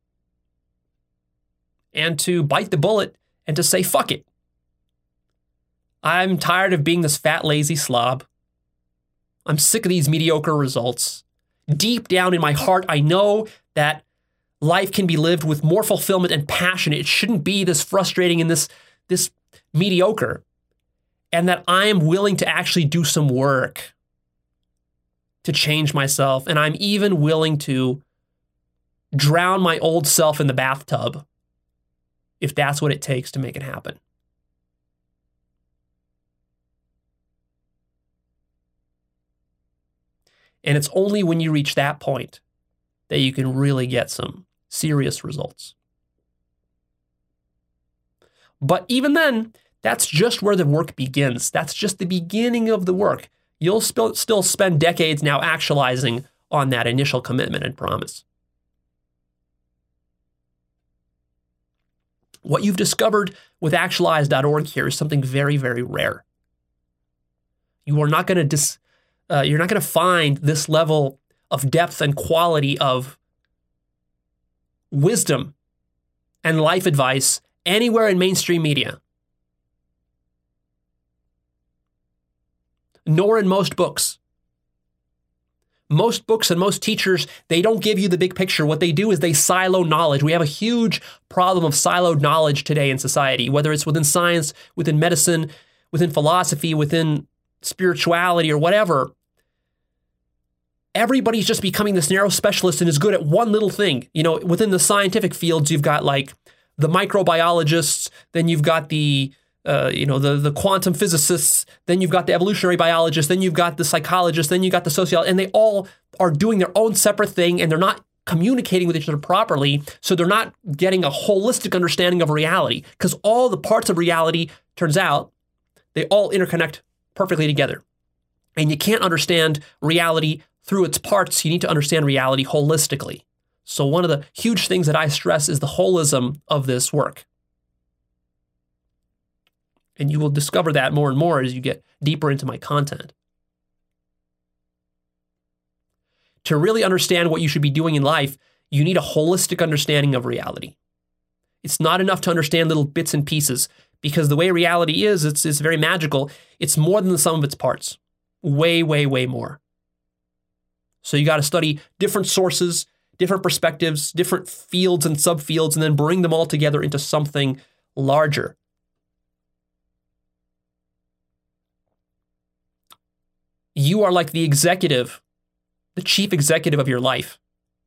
and to bite the bullet and to say, fuck it. I'm tired of being this fat, lazy slob. I'm sick of these mediocre results. Deep down in my heart, I know that life can be lived with more fulfillment and passion. It shouldn't be this frustrating and this mediocre. And that I am willing to actually do some work to change myself. And I'm even willing to drown my old self in the bathtub if that's what it takes to make it happen. And it's only when you reach that point that you can really get some serious results. But even then, that's just where the work begins. That's just the beginning of the work. You'll still spend decades now actualizing on that initial commitment and promise. What you've discovered with actualize.org here is something very, very rare. You are not going to you're not going to find this level of depth and quality of wisdom and life advice anywhere in mainstream media, nor in most books. Most books and most teachers, they don't give you the big picture. What they do is they silo knowledge. We have a huge problem of siloed knowledge today in society, whether it's within science, within medicine, within philosophy, within spirituality, or whatever. Everybody's just becoming this narrow specialist and is good at one little thing. Within the scientific fields, you've got like the microbiologists, then you've got the quantum physicists, then you've got the evolutionary biologists, then you've got the psychologists, then you've got the sociologists, and they all are doing their own separate thing, and they're not communicating with each other properly, so they're not getting a holistic understanding of reality, because all the parts of reality, turns out, they all interconnect perfectly together. And you can't understand reality through its parts. You need to understand reality holistically. So one of the huge things that I stress is the holism of this work. And you will discover that more and more as you get deeper into my content. To really understand what you should be doing in life, you need a holistic understanding of reality. It's not enough to understand little bits and pieces, because the way reality is, it's very magical. It's more than the sum of its parts. Way, way, way more. So you got to study different sources, different perspectives, different fields and subfields, and then bring them all together into something larger. You are like the executive, the chief executive of your life.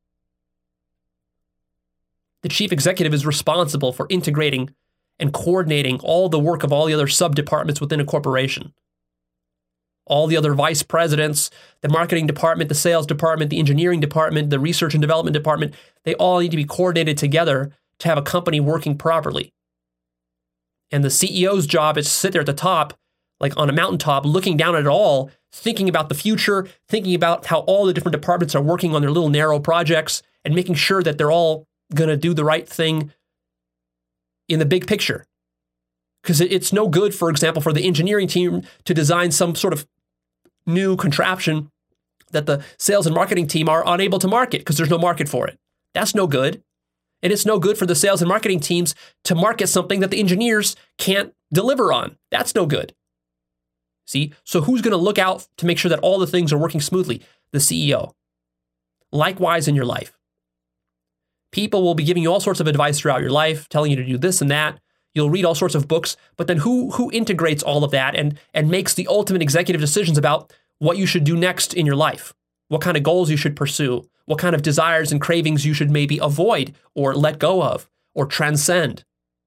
The chief executive is responsible for integrating and coordinating all the work of all the other sub-departments within a corporation. All the other vice presidents, the marketing department, the sales department, the engineering department, the research and development department, they all need to be coordinated together to have a company working properly. And the CEO's job is to sit there at the top, like on a mountaintop, looking down at it all, thinking about the future, thinking about how all the different departments are working on their little narrow projects, and making sure that they're all going to do the right thing in the big picture. Because it's no good, for example, for the engineering team to design some sort of new contraption that the sales and marketing team are unable to market because there's no market for it. That's no good. And it's no good for the sales and marketing teams to market something that the engineers can't deliver on. That's no good. See? So who's going to look out to make sure that all the things are working smoothly? The CEO. Likewise in your life. People will be giving you all sorts of advice throughout your life, telling you to do this and that. You'll read all sorts of books, but then who integrates all of that and makes the ultimate executive decisions about what you should do next in your life? What kind of goals you should pursue? What kind of desires and cravings you should maybe avoid or let go of or transcend?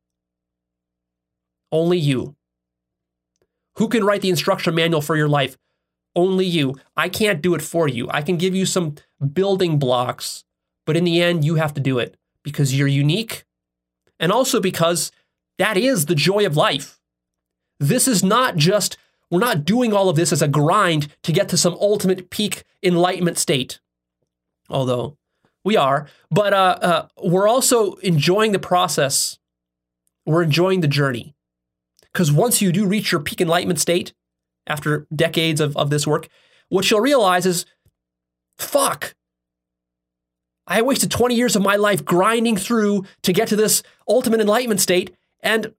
Only you. Who can write the instruction manual for your life? Only you. I can't do it for you. I can give you some building blocks, but in the end, you have to do it because you're unique and also because that is the joy of life. This is not just, we're not doing all of this as a grind to get to some ultimate peak enlightenment state. Although we are, but we're also enjoying the process. We're enjoying the journey. Because once you do reach your peak enlightenment state, after decades of this work, what you'll realize is, fuck, I wasted 20 years of my life grinding through to get to this ultimate enlightenment state. And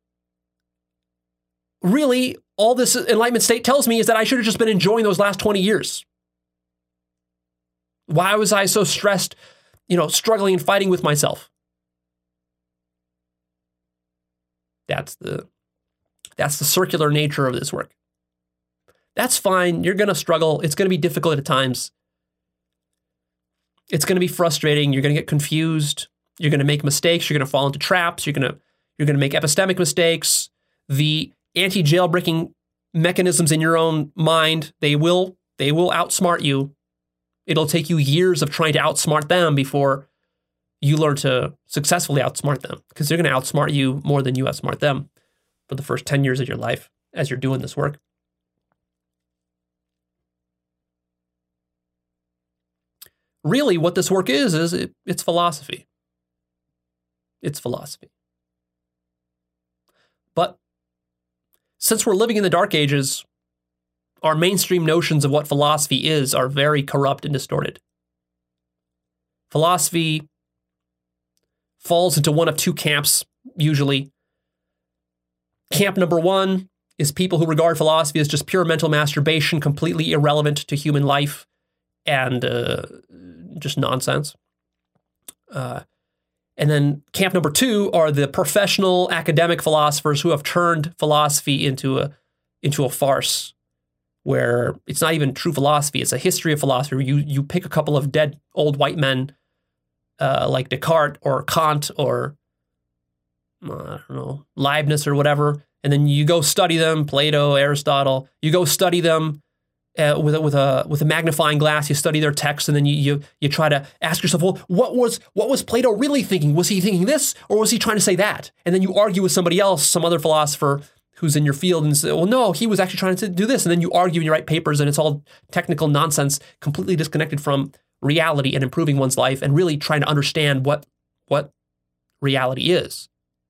really, all this enlightenment state tells me is that I should have just been enjoying those last 20 years. Why was I so stressed, struggling and fighting with myself? That's the circular nature of this work. That's fine. You're going to struggle. It's going to be difficult at times. It's going to be frustrating. You're going to get confused. You're going to make mistakes. You're going to fall into traps. You're going to make epistemic mistakes. The anti-jailbreaking mechanisms in your own mind, they will outsmart you. It'll take you years of trying to outsmart them before you learn to successfully outsmart them, because they're going to outsmart you more than you outsmart them for the first 10 years of your life as you're doing this work. Really, what this work is it's philosophy. It's philosophy. But since we're living in the dark ages, our mainstream notions of what philosophy is are very corrupt and distorted. Philosophy falls into one of two camps, usually. Camp number one is people who regard philosophy as just pure mental masturbation, completely irrelevant to human life, and just nonsense. And then camp number 2 are the professional academic philosophers who have turned philosophy into a farce, where it's not even true philosophy. It's a history of philosophy. You pick a couple of dead old white men like Descartes or Kant or I don't know, Leibniz or whatever, and then you go study them, Plato, Aristotle. You go study them with a magnifying glass. You study their texts, and then you try to ask yourself, well, what was Plato really thinking? Was he thinking this, or was he trying to say that? And then you argue with somebody else, some other philosopher who's in your field, and say, well, no, he was actually trying to do this. And then you argue and you write papers, and it's all technical nonsense, completely disconnected from reality and improving one's life, and really trying to understand what reality is.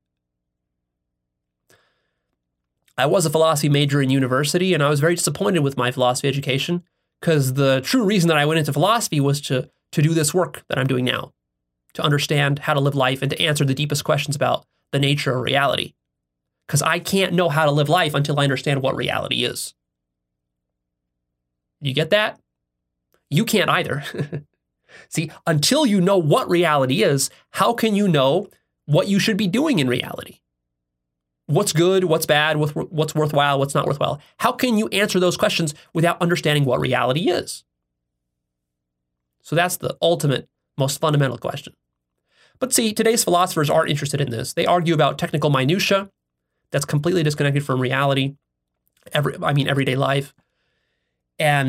I was a philosophy major in university, and I was very disappointed with my philosophy education, because the true reason that I went into philosophy was to do this work that I'm doing now, to understand how to live life and to answer the deepest questions about the nature of reality. Because I can't know how to live life until I understand what reality is. You get that? You can't either. See, until you know what reality is, how can you know what you should be doing in reality? What's good, what's bad, what's worthwhile, what's not worthwhile? How can you answer those questions without understanding what reality is? So that's the ultimate, most fundamental question. But see, today's philosophers aren't interested in this. They argue about technical minutia that's completely disconnected from reality, everyday life. And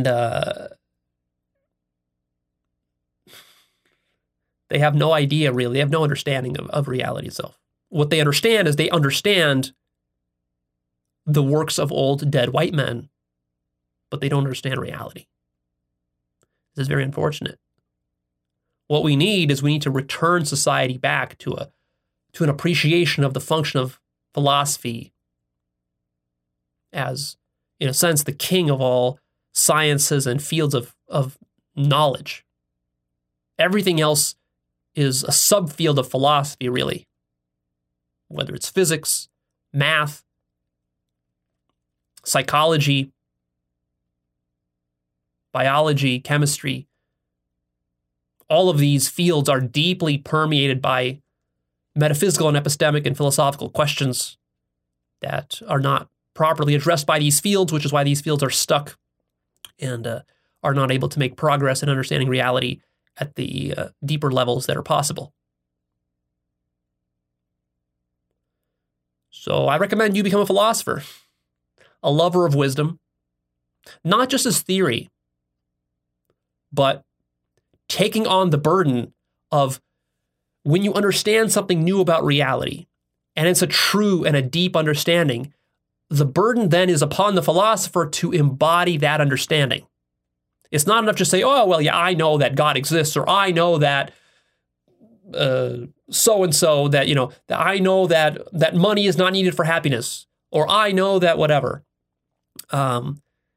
they have no idea, really. They have no understanding of reality itself. What they understand is they understand the works of old dead white men, but they don't understand reality. This is very unfortunate. What we need to return society back to an appreciation of the function of philosophy as, in a sense, the king of all sciences and fields of knowledge. Everything else is a subfield of philosophy, really. Whether it's physics, math, psychology, biology, chemistry, all of these fields are deeply permeated by metaphysical and epistemic and philosophical questions that are not properly addressed by these fields, which is why these fields are stuck and are not able to make progress in understanding reality at the deeper levels that are possible. So I recommend you become a philosopher, a lover of wisdom, not just as theory, but taking on the burden of when you understand something new about reality, and it's a true and a deep understanding, the burden then is upon the philosopher to embody that understanding. It's not enough to say, oh, well, yeah, I know that God exists, or I know that so-and-so, that, that I know that money is not needed for happiness, or I know that whatever. I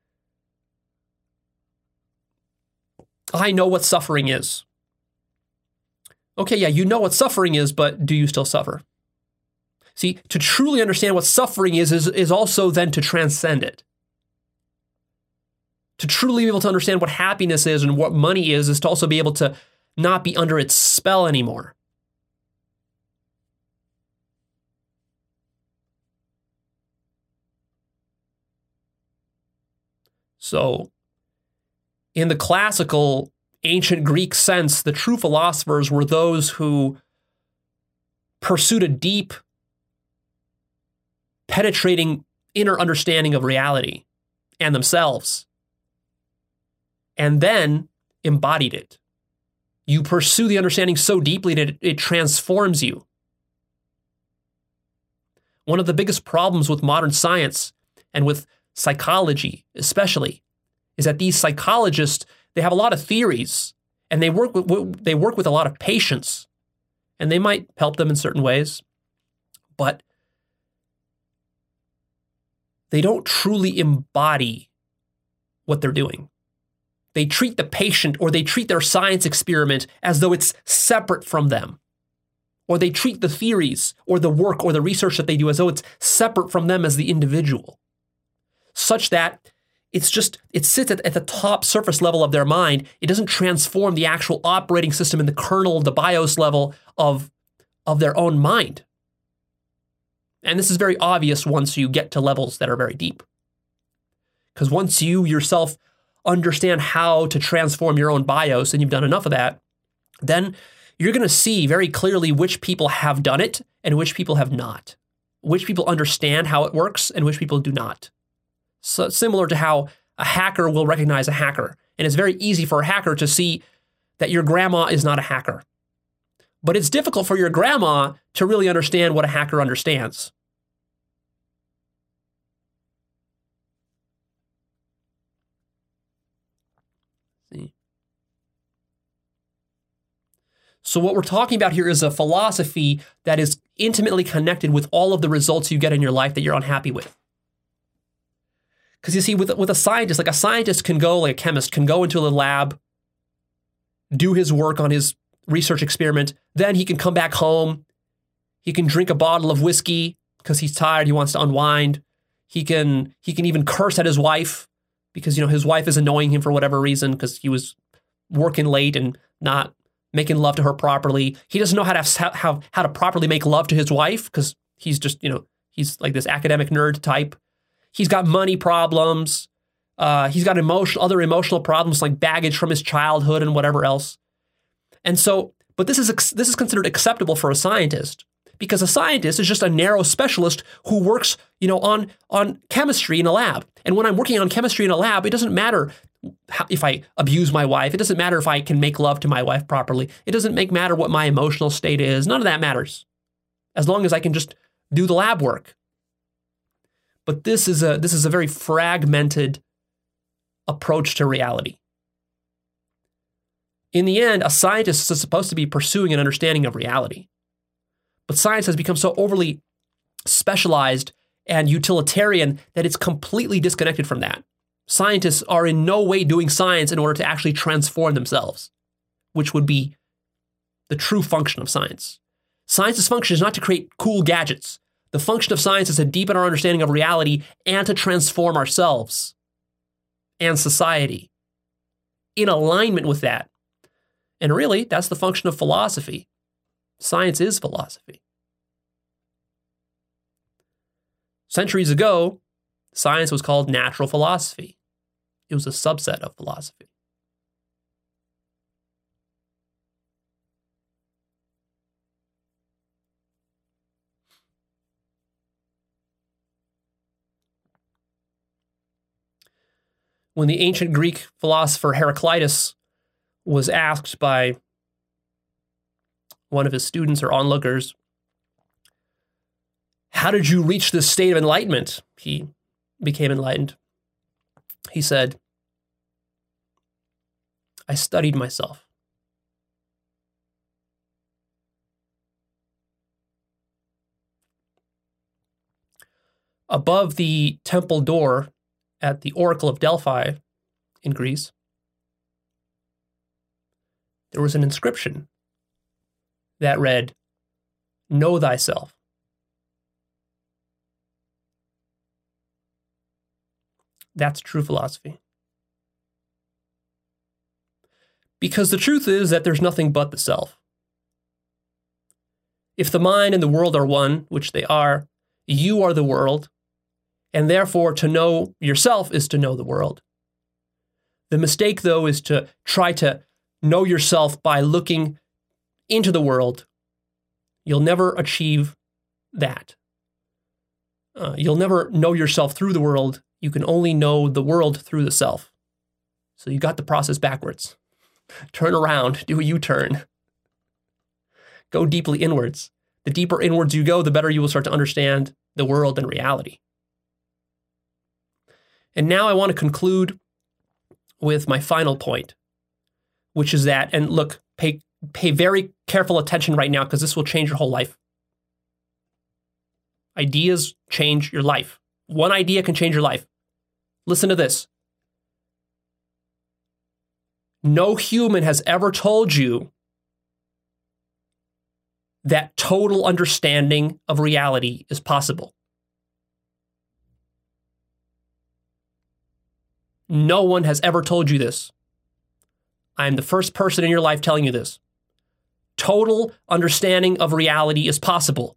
know what suffering is. Okay, yeah, you know what suffering is, but do you still suffer? See, to truly understand what suffering is also then to transcend it. To truly be able to understand what happiness is and what money is to also be able to not be under its spell anymore. So, in the classical ancient Greek sense, the true philosophers were those who pursued a deep, penetrating inner understanding of reality and themselves, and then embodied it. You pursue the understanding so deeply that it transforms you. One of the biggest problems with modern science and with psychology especially is that these psychologists, they have a lot of theories, and they work with a lot of patients, and they might help them in certain ways, but they don't truly embody what they're doing. They treat the patient, or they treat their science experiment as though it's separate from them. Or they treat the theories or the work or the research that they do as though it's separate from them as the individual. Such that it sits at the top surface level of their mind. It doesn't transform the actual operating system in the kernel, the BIOS level of their own mind. And this is very obvious once you get to levels that are very deep. Because once you yourself understand how to transform your own BIOS, and you've done enough of that, then you're going to see very clearly which people have done it and which people have not. Which people understand how it works and which people do not. So similar to how a hacker will recognize a hacker. And it's very easy for a hacker to see that your grandma is not a hacker. But it's difficult for your grandma to really understand what a hacker understands. See? So what we're talking about here is a philosophy that is intimately connected with all of the results you get in your life that you're unhappy with. Because you see, with a scientist, like a scientist can go, like a chemist, can go into the lab, do his work on his research experiment, then he can come back home, he can drink a bottle of whiskey because he's tired, he wants to unwind, he can even curse at his wife because, his wife is annoying him for whatever reason because he was working late and not making love to her properly. He doesn't know how to properly make love to his wife because he's just, he's like this academic nerd type. He's got money problems. He's got other emotional problems like baggage from his childhood and whatever else. And so, but this is considered acceptable for a scientist because a scientist is just a narrow specialist who works, on chemistry in a lab. And when I'm working on chemistry in a lab, it doesn't matter if I abuse my wife. It doesn't matter if I can make love to my wife properly. It doesn't matter what my emotional state is. None of that matters as long as I can just do the lab work. But this is a very fragmented approach to reality. In the end, a scientist is supposed to be pursuing an understanding of reality. But science has become so overly specialized and utilitarian that it's completely disconnected from that. Scientists are in no way doing science in order to actually transform themselves, which would be the true function of science. Science's function is not to create cool gadgets. The function of science is to deepen our understanding of reality and to transform ourselves and society in alignment with that. And really, that's the function of philosophy. Science is philosophy. Centuries ago, science was called natural philosophy. It was a subset of philosophy. When the ancient Greek philosopher Heraclitus was asked by one of his students or onlookers, how did you reach this state of enlightenment? He became enlightened. He said, I studied myself. Above the temple door at the Oracle of Delphi in Greece, there was an inscription that read, "Know thyself." That's true philosophy. Because the truth is that there's nothing but the self. If the mind and the world are one, which they are, you are the world, and therefore to know yourself is to know the world. The mistake, though, is to try to know yourself by looking into the world. You'll never achieve that. You'll never know yourself through the world. You can only know the world through the self. So you got the process backwards. Turn around, do a U-turn. Go deeply inwards. The deeper inwards you go, the better you will start to understand the world and reality. And now I want to conclude with my final point, which is that, and look, pay very careful attention right now because this will change your whole life. Ideas change your life. One idea can change your life. Listen to this. No human has ever told you that total understanding of reality is possible. No one has ever told you this. I am the first person in your life telling you this. Total understanding of reality is possible.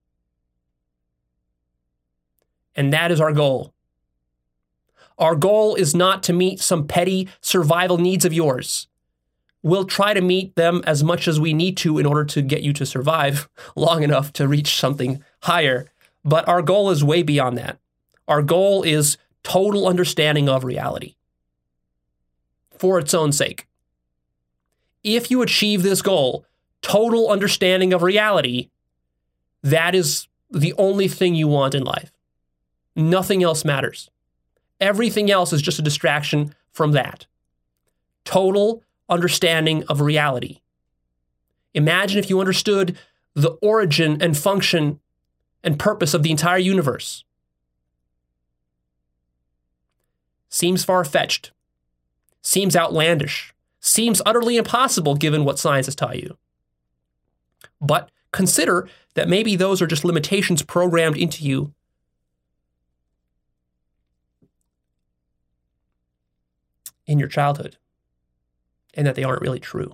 And that is our goal. Our goal is not to meet some petty survival needs of yours. We'll try to meet them as much as we need to in order to get you to survive long enough to reach something higher. But our goal is way beyond that. Our goal is total understanding of reality for its own sake. If you achieve this goal, total understanding of reality, that is the only thing you want in life. Nothing else matters. Everything else is just a distraction from that. Total understanding of reality. Imagine if you understood the origin and function and purpose of the entire universe. Seems far-fetched. Seems outlandish. Seems utterly impossible given what science has taught you. But consider that maybe those are just limitations programmed into you in your childhood, and that they aren't really true.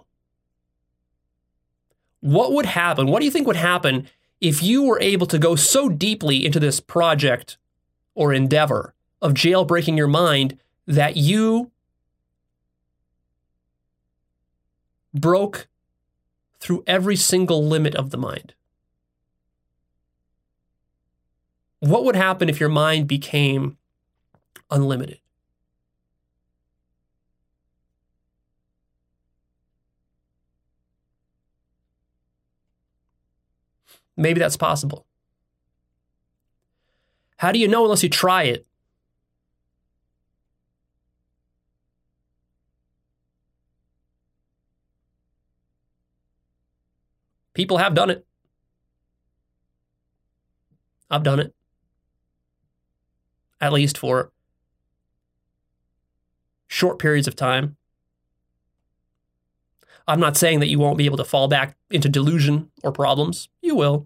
What would happen? What do you think would happen if you were able to go so deeply into this project or endeavor of jailbreaking your mind that you broke through every single limit of the mind? What would happen if your mind became unlimited? Maybe that's possible. How do you know unless you try it? People have done it. I've done it. At least for short periods of time. I'm not saying that you won't be able to fall back into delusion or problems. You will.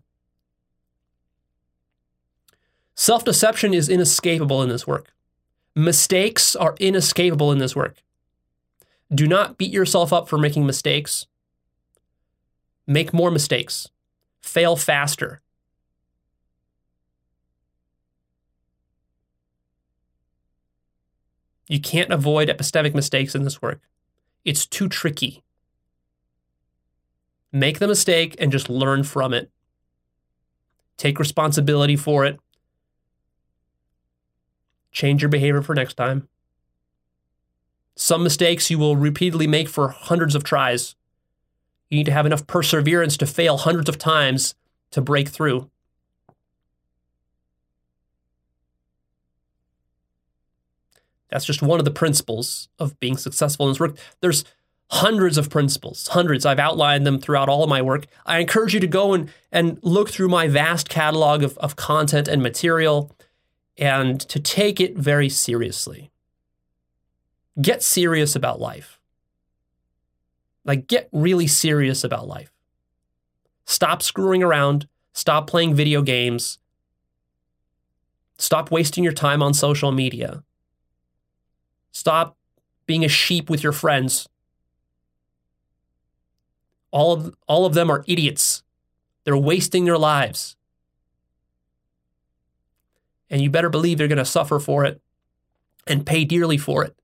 Self-deception is inescapable in this work. Mistakes are inescapable in this work. Do not beat yourself up for making mistakes. Make more mistakes. Fail faster. You can't avoid epistemic mistakes in this work. It's too tricky. Make the mistake and just learn from it. Take responsibility for it. Change your behavior for next time. Some mistakes you will repeatedly make for hundreds of tries. You need to have enough perseverance to fail hundreds of times to break through. That's just one of the principles of being successful in this work. There's hundreds of principles, hundreds. I've outlined them throughout all of my work. I encourage you to go and look through my vast catalog of content and material and to take it very seriously. Get serious about life. Like, get really serious about life. Stop screwing around. Stop playing video games. Stop wasting your time on social media. Stop being a sheep with your friends. All of them are idiots. They're wasting their lives. And you better believe you're going to suffer for it and pay dearly for it.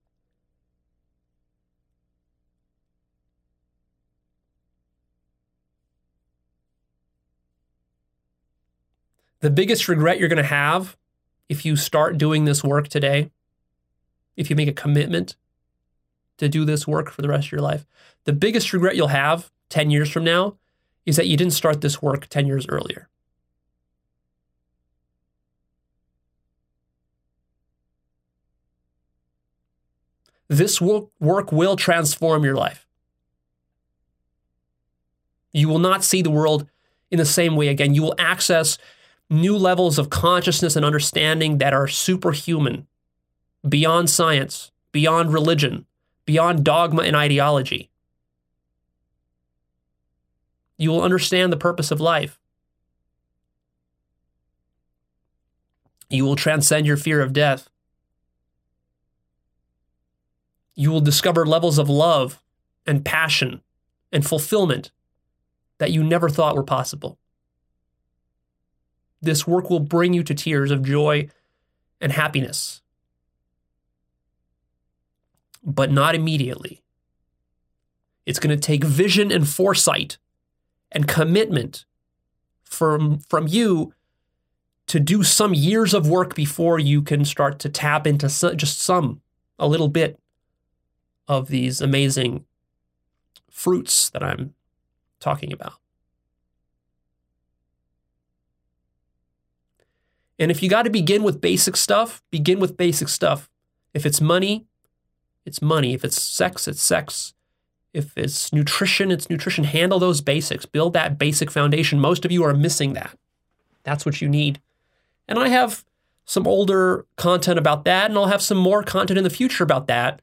The biggest regret you're going to have if you start doing this work today, if you make a commitment to do this work for the rest of your life, the biggest regret you'll have 10 years from now is that you didn't start this work 10 years earlier. This work will transform your life. You will not see the world in the same way again. You will access new levels of consciousness and understanding that are superhuman, beyond science, beyond religion, beyond dogma and ideology. You will understand the purpose of life. You will transcend your fear of death. You will discover levels of love and passion and fulfillment that you never thought were possible. This work will bring you to tears of joy and happiness, but not immediately. It's going to take vision and foresight and commitment from you to do some years of work before you can start to tap into a little bit of these amazing fruits that I'm talking about. And if you got to begin with basic stuff, begin with basic stuff. If it's money, it's money. If it's sex, it's sex. If it's nutrition, it's nutrition. Handle those basics. Build that basic foundation. Most of you are missing that. That's what you need. And I have some older content about that, and I'll have some more content in the future about that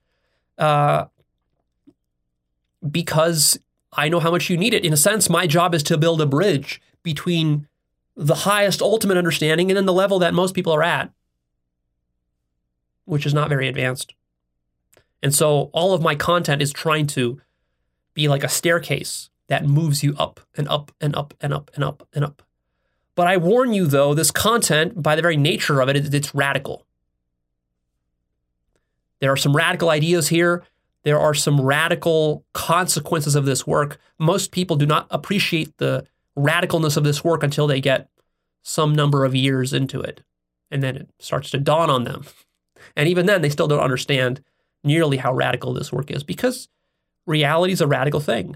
because I know how much you need it. In a sense, my job is to build a bridge between the highest ultimate understanding and then the level that most people are at, which is not very advanced. And so all of my content is trying to be like a staircase that moves you up and up and up and up and up and up. But I warn you, though, this content, by the very nature of it, it's radical. There are some radical ideas here. There are some radical consequences of this work. Most people do not appreciate the radicalness of this work until they get some number of years into it. And then it starts to dawn on them. And even then, they still don't understand nearly how radical this work is because reality is a radical thing.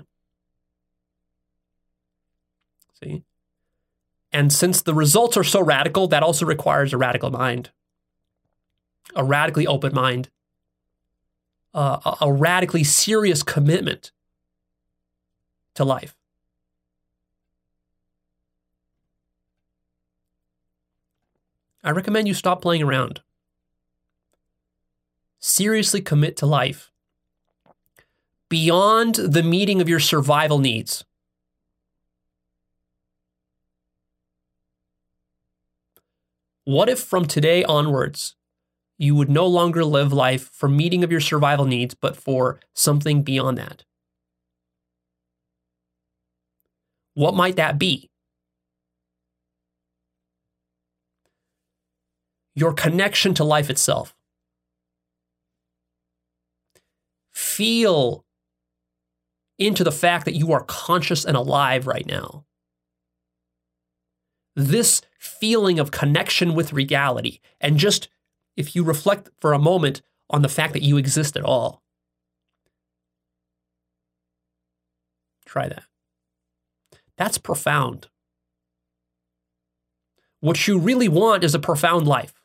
See? And since the results are so radical, that also requires a radical mind, a radically open mind, a radically serious commitment to life. I recommend you stop playing around. Seriously commit to life beyond the meeting of your survival needs. What if from today onwards, you would no longer live life for meeting of your survival needs, but for something beyond that? What might that be? Your connection to life itself. Feel into the fact that you are conscious and alive right now. This feeling of connection with reality, and just if you reflect for a moment on the fact that you exist at all, try that. That's profound. What you really want is a profound life.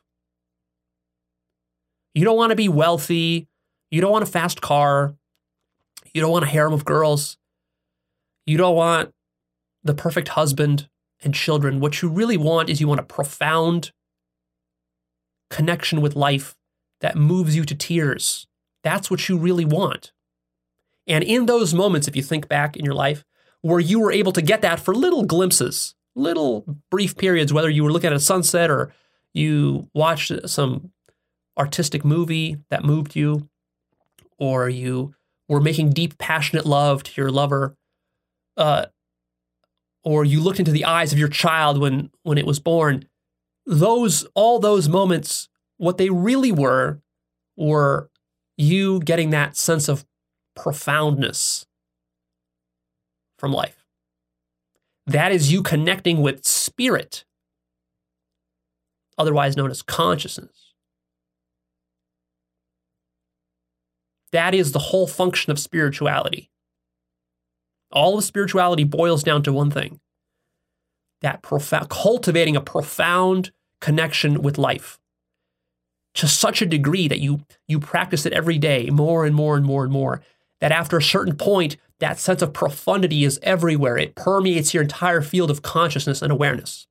You don't want to be wealthy. You don't want a fast car. You don't want a harem of girls. You don't want the perfect husband and children. What you really want is you want a profound connection with life that moves you to tears. That's what you really want. And in those moments, if you think back in your life, where you were able to get that for little glimpses, little brief periods, whether you were looking at a sunset or you watched some artistic movie that moved you, or you were making deep, passionate love to your lover, or you looked into the eyes of your child when it was born, all those moments, what they really were you getting that sense of profoundness from life. That is you connecting with spirit, otherwise known as consciousness. That is the whole function of spirituality. All of spirituality boils down to one thing: that cultivating a profound connection with life to such a degree that you practice it every day more and more and more and more, that after a certain point, that sense of profundity is everywhere. It permeates your entire field of consciousness and awareness.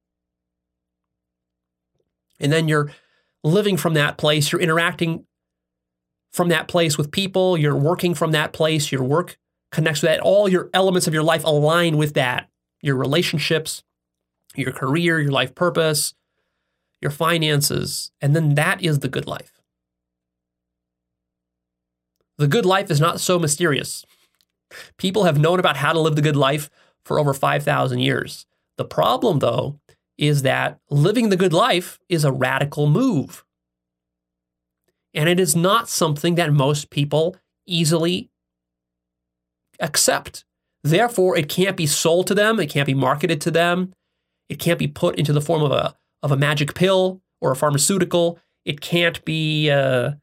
And then you're living from that place, you're interacting from that place with people, you're working from that place, your work connects with that, all your elements of your life align with that, your relationships, your career, your life purpose, your finances, and then that is the good life. The good life is not so mysterious. People have known about how to live the good life for over 5,000 years. The problem, though, is that living the good life is a radical move. And it is not something that most people easily accept. Therefore, it can't be sold to them. It can't be marketed to them. It can't be put into the form of a magic pill or a pharmaceutical. It can't be, it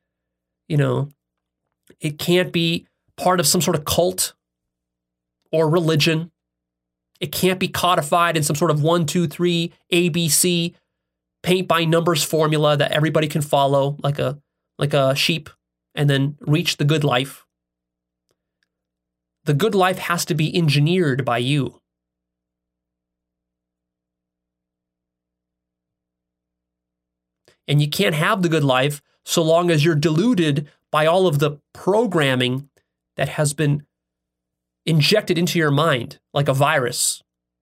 can't be part of some sort of cult or religion. It can't be codified in some sort of 1, 2, 3, ABC, paint by numbers formula that everybody can follow like a sheep and then reach the good life. The good life has to be engineered by you. And you can't have the good life so long as you're deluded by all of the programming that has been injected into your mind like a virus,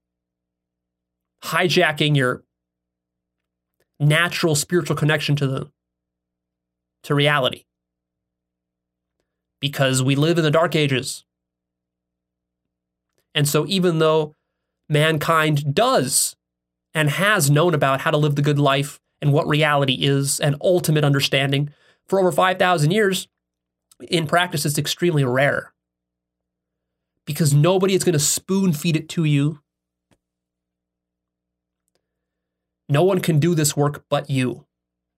hijacking your natural spiritual connection to reality. Because we live in the dark ages. And so even though mankind does and has known about how to live the good life and what reality is and ultimate understanding for over 5,000 years, in practice it's extremely rare. Because nobody is going to spoon feed it to you. No one can do this work but you.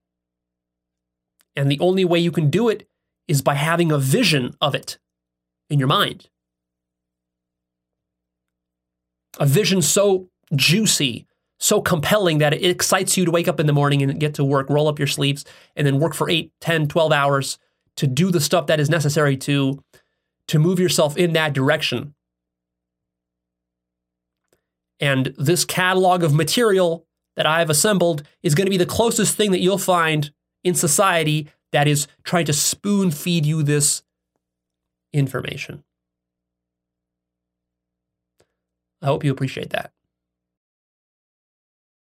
And the only way you can do it is by having a vision of it in your mind. A vision so juicy, so compelling that it excites you to wake up in the morning and get to work, roll up your sleeves, and then work for 8, 10, 12 hours to do the stuff that is necessary to move yourself in that direction. And this catalog of material that I've assembled is going to be the closest thing that you'll find in society that is trying to spoon feed you this information. I hope you appreciate that.